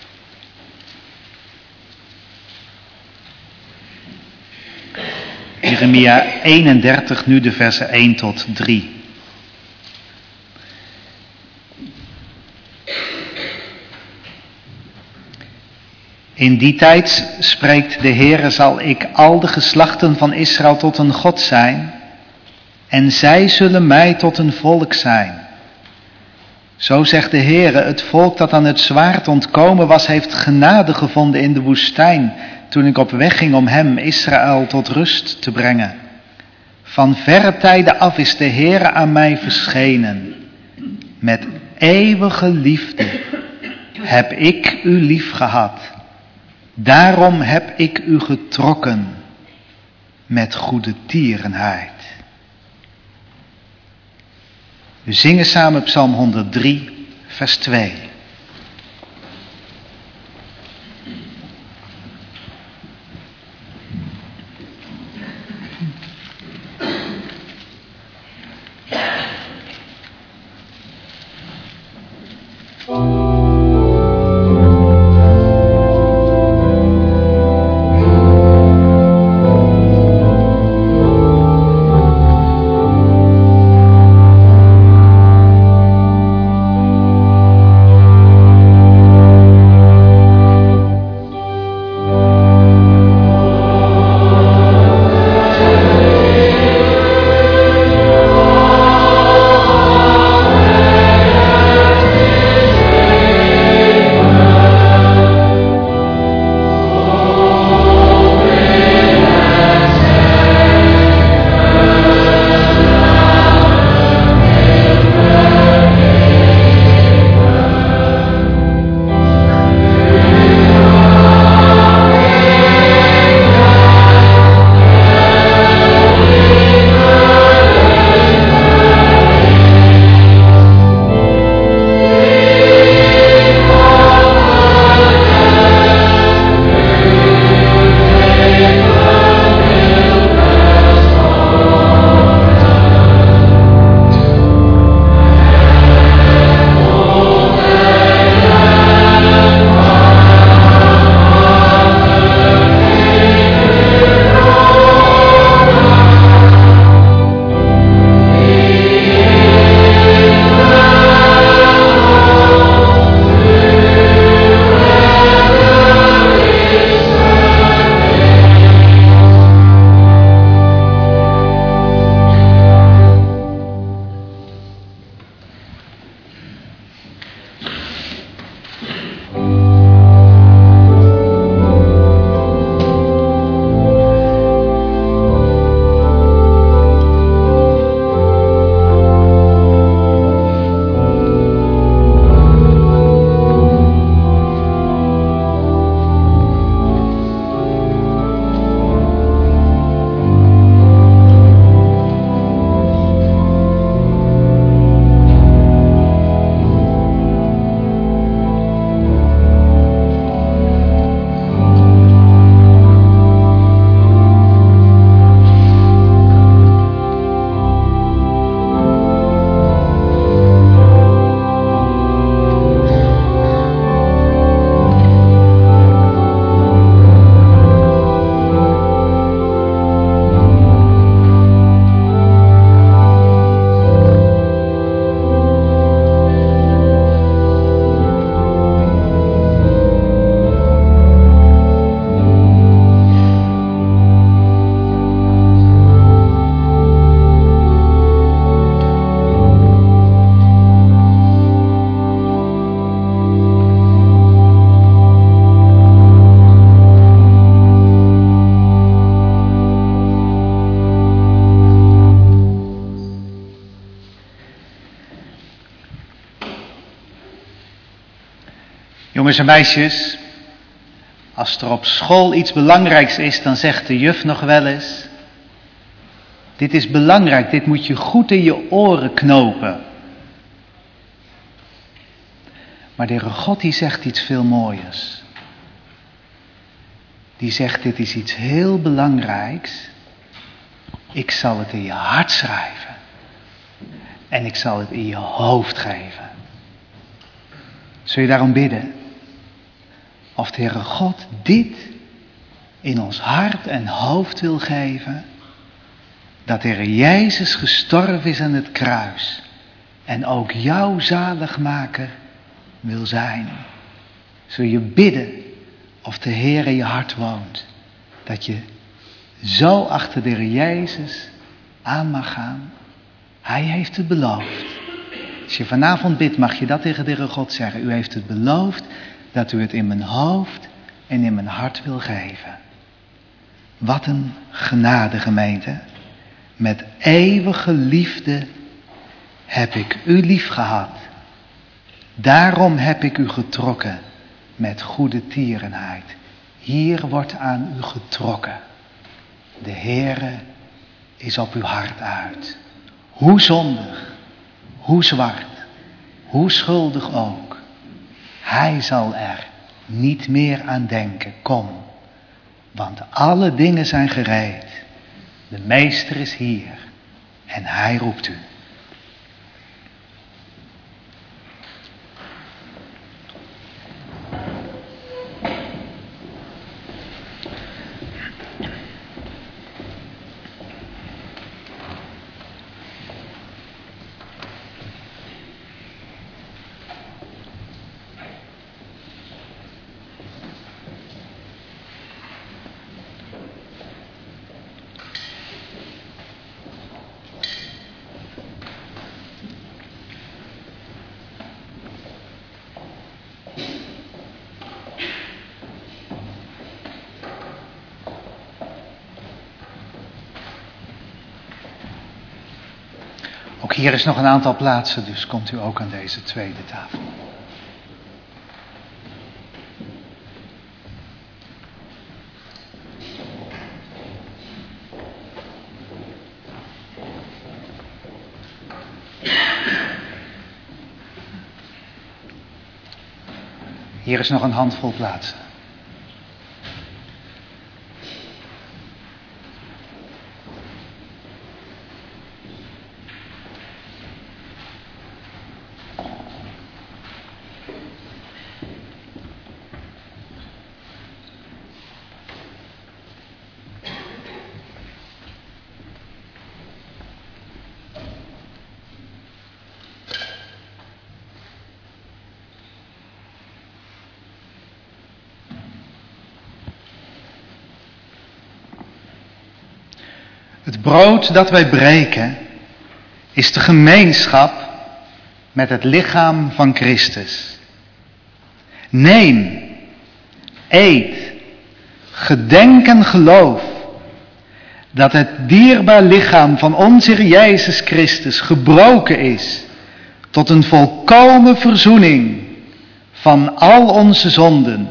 Jeremia eenendertig, nu de versen één tot drie. In die tijd, spreekt de Heere, zal ik al de geslachten van Israël tot een God zijn, en zij zullen mij tot een volk zijn. Zo zegt de Heere, het volk dat aan het zwaard ontkomen was, heeft genade gevonden in de woestijn, toen ik op weg ging om hem, Israël, tot rust te brengen. Van verre tijden af is de Heere aan mij verschenen. Met eeuwige liefde heb ik u lief gehad. Daarom heb ik u getrokken met goede tierenheid. We zingen samen Psalm honderddrie, vers twee. Jongens en meisjes, als er op school iets belangrijks is, dan zegt de juf nog wel eens: dit is belangrijk, dit moet je goed in je oren knopen. Maar de Heere God die zegt iets veel mooiers. Die zegt: dit is iets heel belangrijks. Ik zal het in je hart schrijven. En ik zal het in je hoofd geven. Zul je daarom bidden? Of de Heere God dit in ons hart en hoofd wil geven. Dat de Heer Jezus gestorven is aan het kruis. En ook jouw zaligmaker wil zijn. Zul je bidden of de Heer in je hart woont. Dat je zo achter de Heer Jezus aan mag gaan. Hij heeft het beloofd. Als je vanavond bidt, mag je dat tegen de Heere God zeggen. U heeft het beloofd dat u het in mijn hoofd en in mijn hart wil geven. Wat een genade, gemeente. Met eeuwige liefde heb ik u lief gehad. Daarom heb ik u getrokken met goede tierenheid. Hier wordt aan u getrokken. De Heere is op uw hart uit. Hoe zondig, hoe zwart, hoe schuldig ook. Hij zal er niet meer aan denken. Kom, want alle dingen zijn gereed. De Meester is hier en hij roept u. Ook hier is nog een aantal plaatsen, dus komt u ook aan deze tweede tafel. Hier is nog een handvol plaatsen. Het brood dat wij breken is de gemeenschap met het lichaam van Christus. Neem, eet, gedenk en geloof dat het dierbaar lichaam van onze Heer Jezus Christus gebroken is tot een volkomen verzoening van al onze zonden.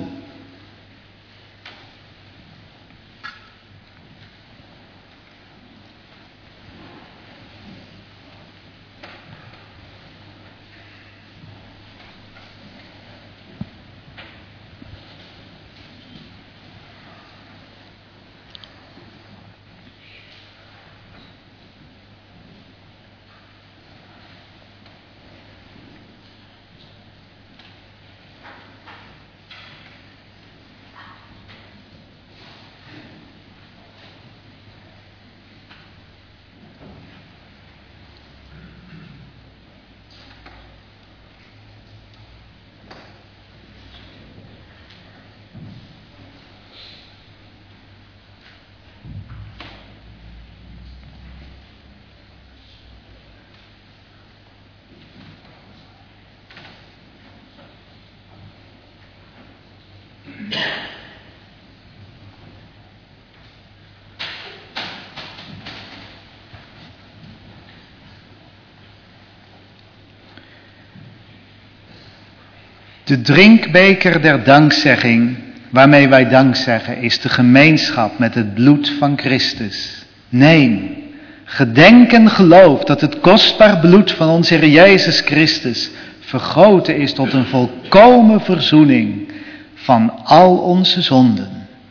De drinkbeker der dankzegging, waarmee wij dank zeggen, is de gemeenschap met het bloed van Christus. Neem, gedenk en geloof dat het kostbaar bloed van onze Heer Jezus Christus vergoten is tot een volkomen verzoening van al onze zonden.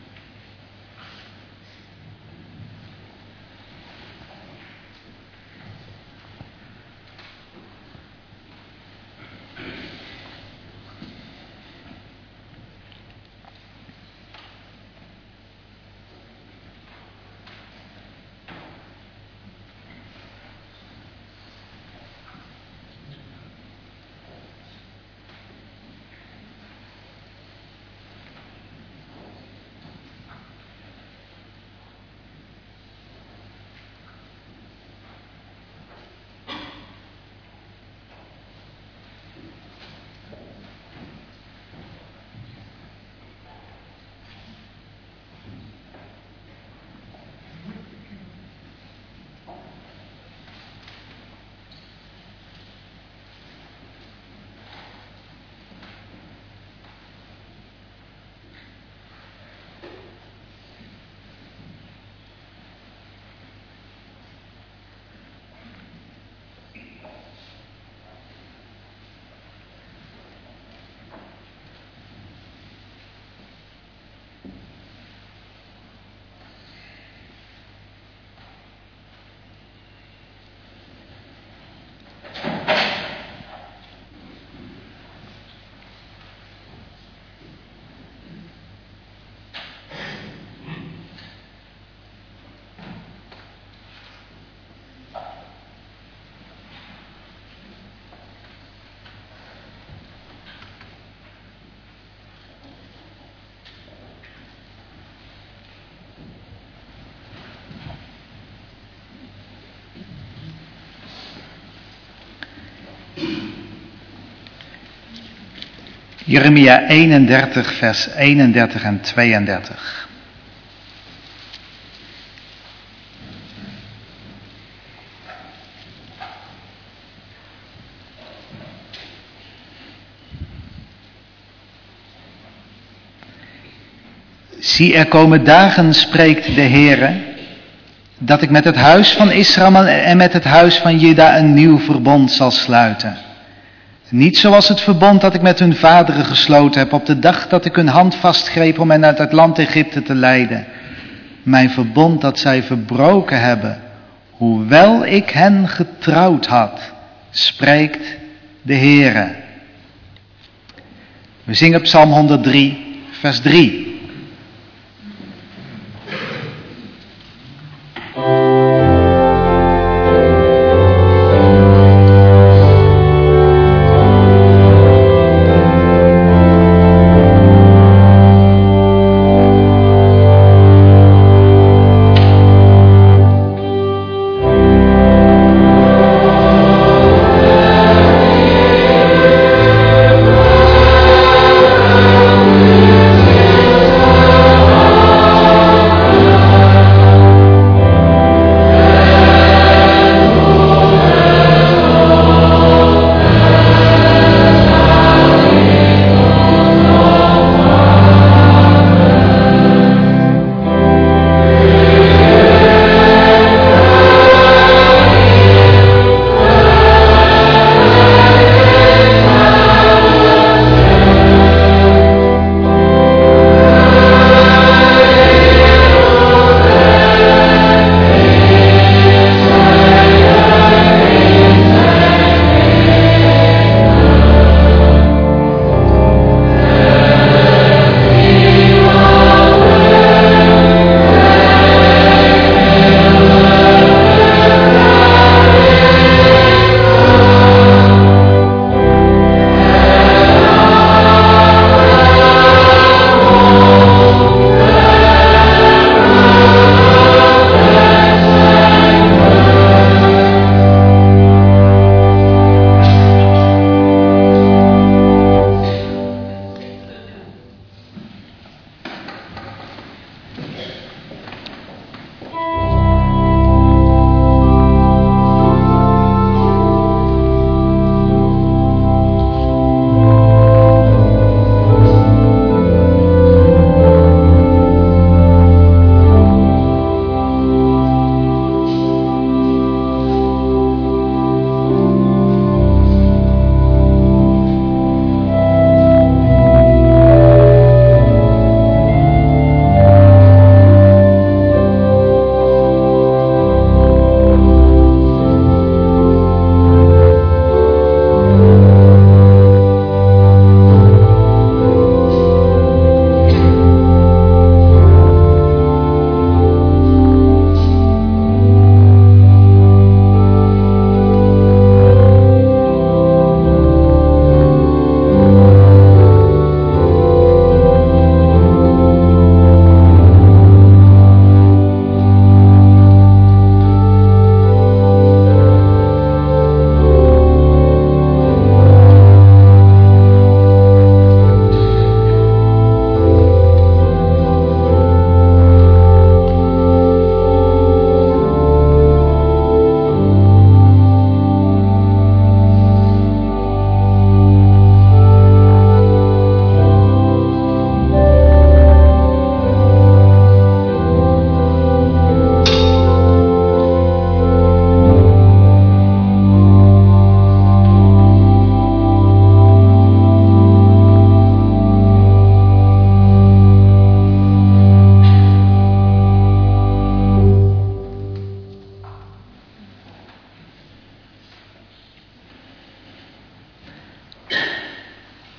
Jeremia eenendertig, vers eenendertig en tweeëndertig. Zie, er komen dagen, spreekt de Heere, dat ik met het huis van Israël en met het huis van Juda een nieuw verbond zal sluiten. Niet zoals het verbond dat ik met hun vaderen gesloten heb op de dag dat ik hun hand vastgreep om hen uit het land Egypte te leiden. Mijn verbond dat zij verbroken hebben, hoewel ik hen getrouwd had, spreekt de Heere. We zingen Psalm honderddrie, vers drie. Amen.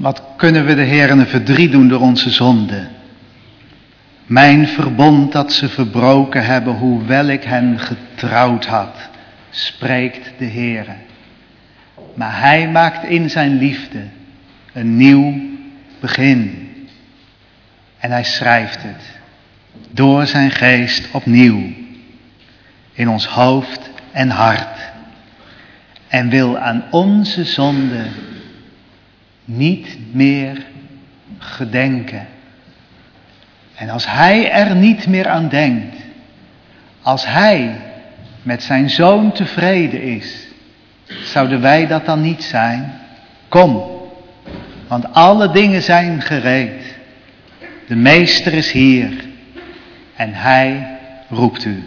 Wat kunnen we de Heer een verdriet doen door onze zonde? Mijn verbond dat ze verbroken hebben, hoewel ik hen getrouwd had, spreekt de Heer. Maar hij maakt in zijn liefde een nieuw begin. En hij schrijft het door zijn geest opnieuw in ons hoofd en hart. En wil aan onze zonde niet meer gedenken. En als hij er niet meer aan denkt, als hij met zijn zoon tevreden is, zouden wij dat dan niet zijn? Kom, want alle dingen zijn gereed. De meester is hier en hij roept u.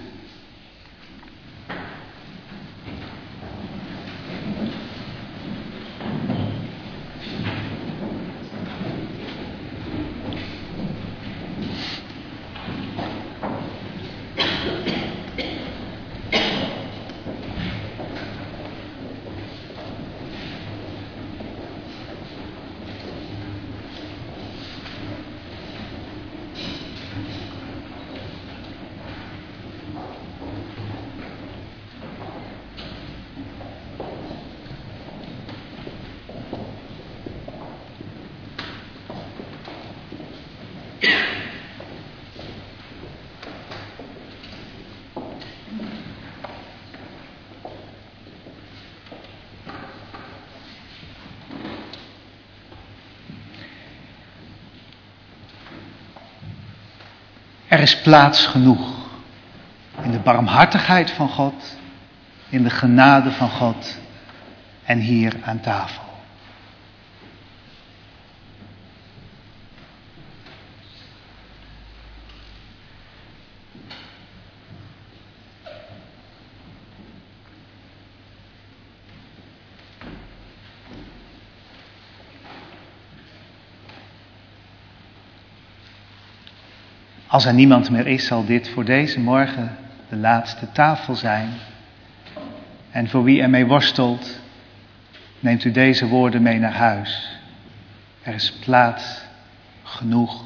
Er is plaats genoeg in de barmhartigheid van God, in de genade van God en hier aan tafel. Als er niemand meer is, zal dit voor deze morgen de laatste tafel zijn. En voor wie ermee worstelt, neemt u deze woorden mee naar huis. Er is plaats genoeg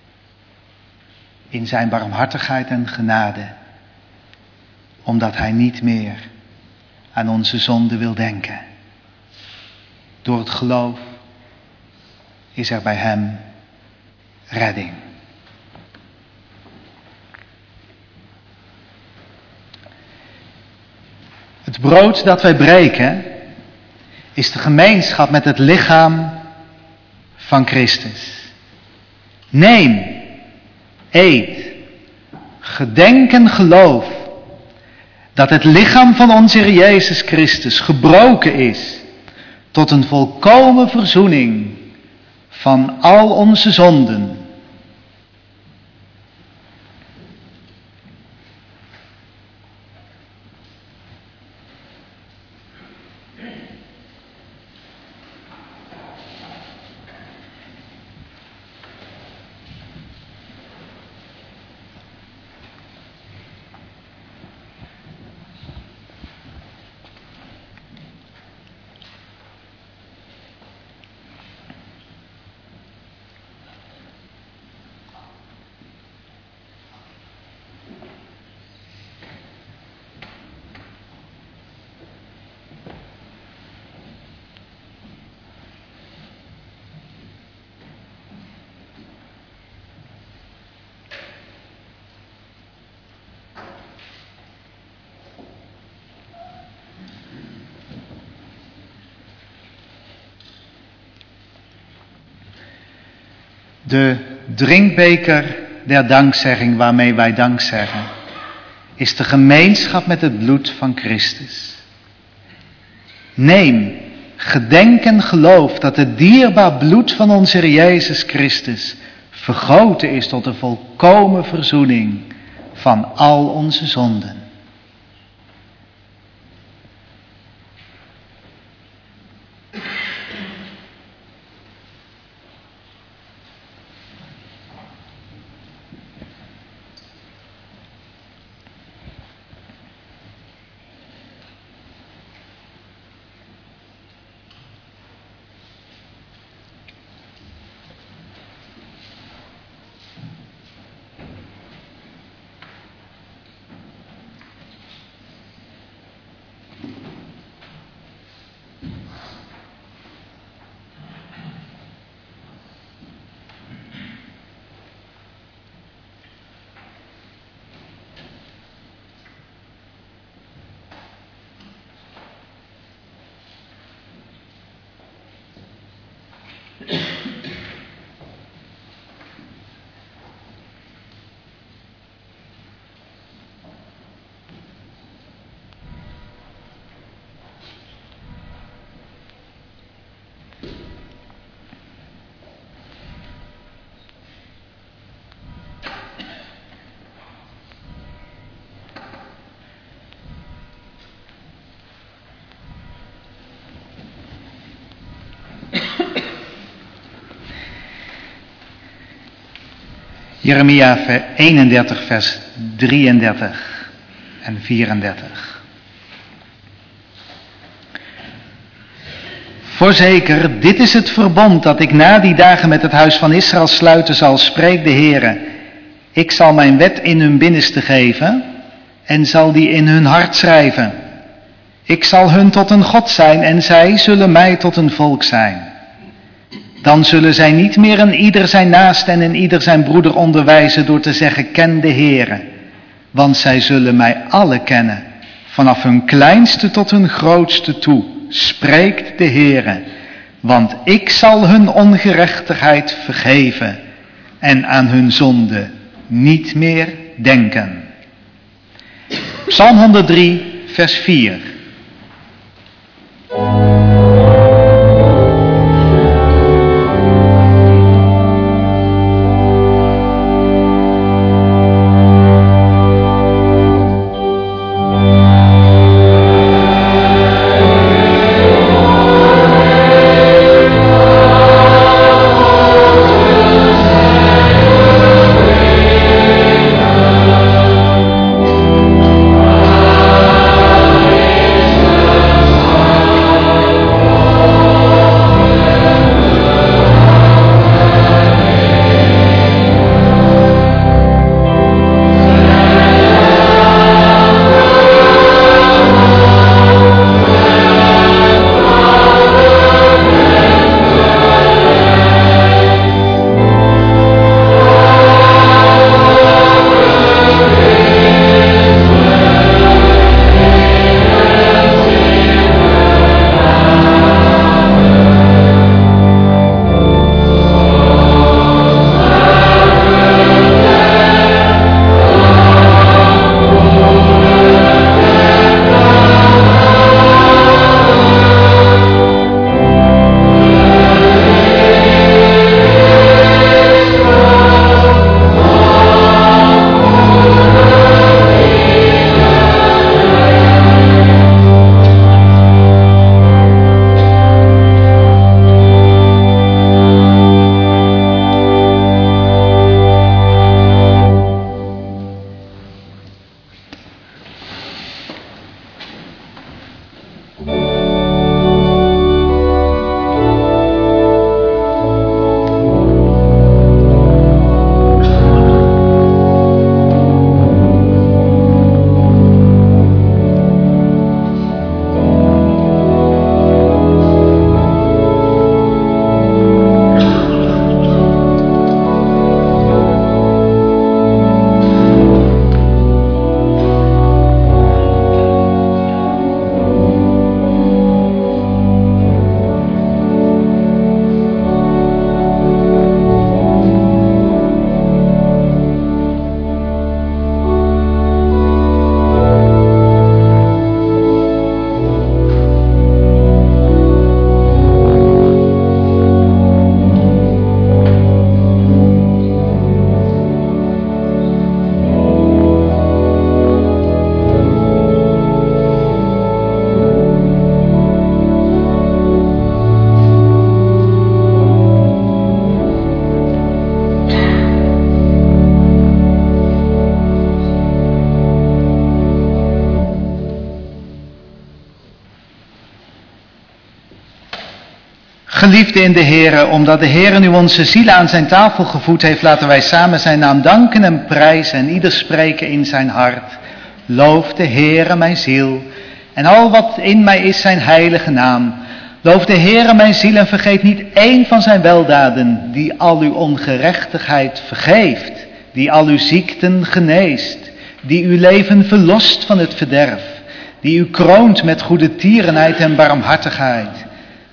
in zijn barmhartigheid en genade, omdat hij niet meer aan onze zonde wil denken. Door het geloof is er bij hem redding. Het brood dat wij breken is de gemeenschap met het lichaam van Christus. Neem, eet, gedenk en geloof dat het lichaam van onze Heer Jezus Christus gebroken is tot een volkomen verzoening van al onze zonden. De drinkbeker der dankzegging waarmee wij dank zeggen, is de gemeenschap met het bloed van Christus. Neem, gedenk en geloof dat het dierbaar bloed van onze Heer Jezus Christus vergoten is tot de volkomen verzoening van al onze zonden. Jeremia eenendertig, vers drieëndertig en vierendertig. Voorzeker, dit is het verbond dat ik na die dagen met het huis van Israël sluiten zal, spreekt de Heere. Ik zal mijn wet in hun binnenste geven en zal die in hun hart schrijven. Ik zal hun tot een God zijn en zij zullen mij tot een volk zijn. Dan zullen zij niet meer een ieder zijn naast en een ieder zijn broeder onderwijzen door te zeggen, ken de Heere. Want zij zullen mij alle kennen, vanaf hun kleinste tot hun grootste toe, spreekt de Heere. Want ik zal hun ongerechtigheid vergeven en aan hun zonde niet meer denken. Psalm honderddrie, vers vier. Geliefden in de Heere, omdat de Heere nu onze zielen aan zijn tafel gevoed heeft, laten wij samen zijn naam danken en prijzen en ieder spreken in zijn hart. Loof de Heere mijn ziel en al wat in mij is zijn heilige naam. Loof de Heere mijn ziel en vergeet niet één van zijn weldaden, die al uw ongerechtigheid vergeeft, die al uw ziekten geneest, die uw leven verlost van het verderf, die u kroont met goede tierenheid en barmhartigheid,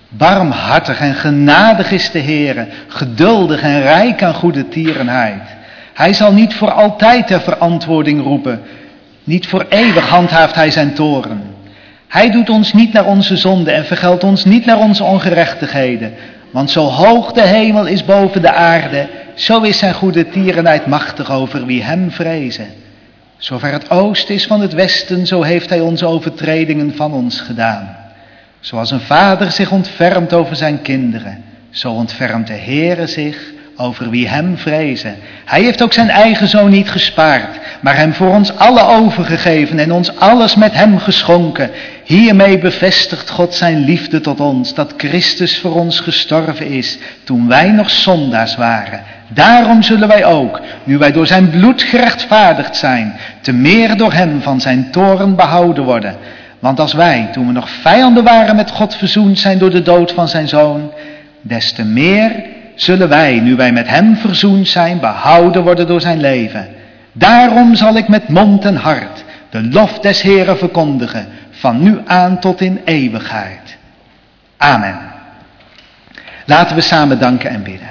Barmhartig en genadig is de Heere, geduldig en rijk aan goede tierenheid. Hij zal niet voor altijd ter verantwoording roepen, niet voor eeuwig handhaaft hij zijn toorn. Hij doet ons niet naar onze zonde en vergeldt ons niet naar onze ongerechtigheden. Want zo hoog de hemel is boven de aarde, zo is zijn goede tierenheid machtig over wie hem vrezen. Zover het oosten is van het westen, zo heeft hij onze overtredingen van ons gedaan. Zoals een vader zich ontfermt over zijn kinderen, zo ontfermt de Heere zich over wie hem vrezen. Hij heeft ook zijn eigen zoon niet gespaard, maar hem voor ons alle overgegeven en ons alles met hem geschonken. Hiermee bevestigt God zijn liefde tot ons, dat Christus voor ons gestorven is, toen wij nog zondaars waren. Daarom zullen wij ook, nu wij door zijn bloed gerechtvaardigd zijn, te meer door hem van zijn toorn behouden worden. Want als wij, toen we nog vijanden waren, met God verzoend zijn door de dood van zijn zoon, des te meer zullen wij, nu wij met hem verzoend zijn, behouden worden door zijn leven. Daarom zal ik met mond en hart de lof des Heeren verkondigen, van nu aan tot in eeuwigheid. Amen. Laten we samen danken en bidden.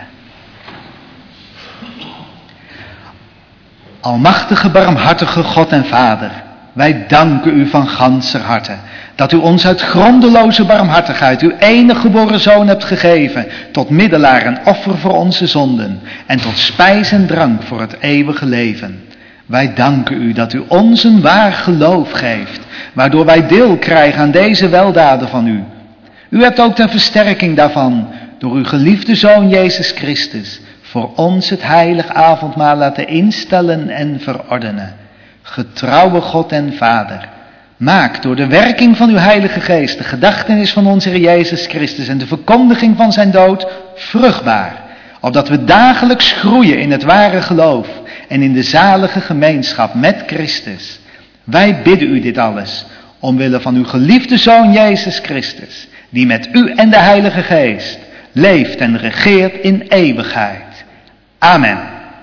Almachtige, barmhartige God en Vader, wij danken u van ganser harte, dat u ons uit grondeloze barmhartigheid uw enige geboren zoon hebt gegeven, tot middelaar en offer voor onze zonden, en tot spijs en drank voor het eeuwige leven. Wij danken u dat u ons een waar geloof geeft, waardoor wij deel krijgen aan deze weldaden van u. U hebt ook ter versterking daarvan, door uw geliefde Zoon Jezus Christus, voor ons het heilig avondmaal laten instellen en verordenen. Getrouwe God en Vader, maak door de werking van uw Heilige Geest de gedachtenis van onze Heer Jezus Christus en de verkondiging van zijn dood vruchtbaar, opdat we dagelijks groeien in het ware geloof en in de zalige gemeenschap met Christus. Wij bidden u dit alles, omwille van uw geliefde Zoon Jezus Christus, die met u en de Heilige Geest leeft en regeert in eeuwigheid. Amen.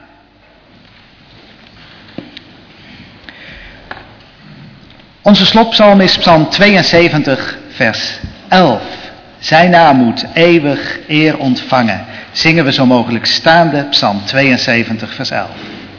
Onze slotpsalm is psalm tweeënzeventig, vers elf. Zijn naam moet eeuwig eer ontvangen. Zingen we zo mogelijk staande, psalm tweeënzeventig, vers elf.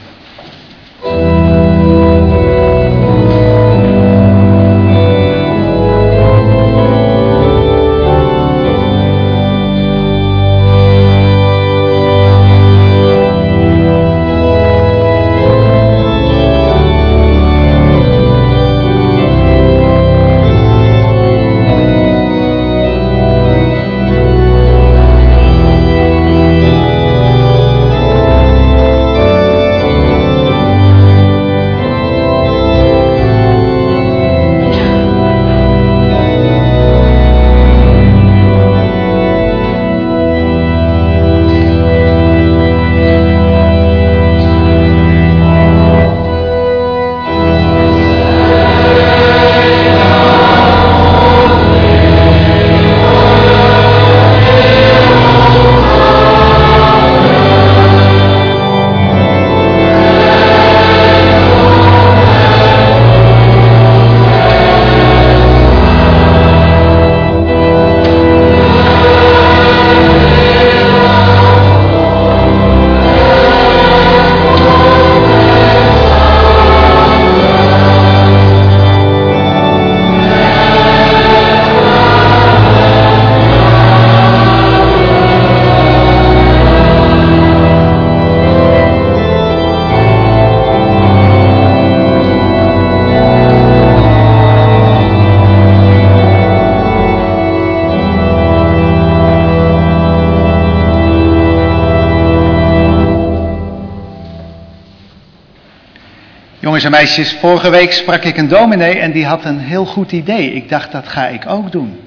Jongens en meisjes, vorige week sprak ik een dominee en die had een heel goed idee. Ik dacht, dat ga ik ook doen.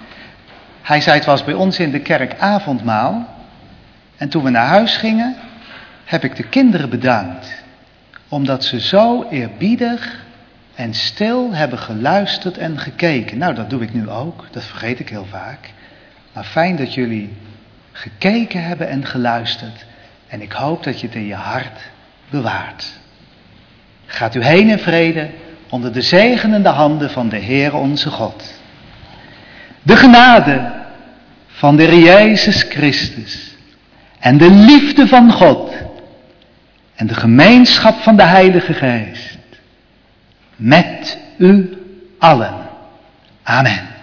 Hij zei, het was bij ons in de kerk avondmaal. En toen we naar huis gingen, heb ik de kinderen bedankt. Omdat ze zo eerbiedig en stil hebben geluisterd en gekeken. Nou, dat doe ik nu ook. Dat vergeet ik heel vaak. Maar fijn dat jullie gekeken hebben en geluisterd. En ik hoop dat je het in je hart bewaart. Gaat u heen in vrede onder de zegenende handen van de Heer onze God. De genade van de Heer Jezus Christus en de liefde van God en de gemeenschap van de Heilige Geest met u allen. Amen.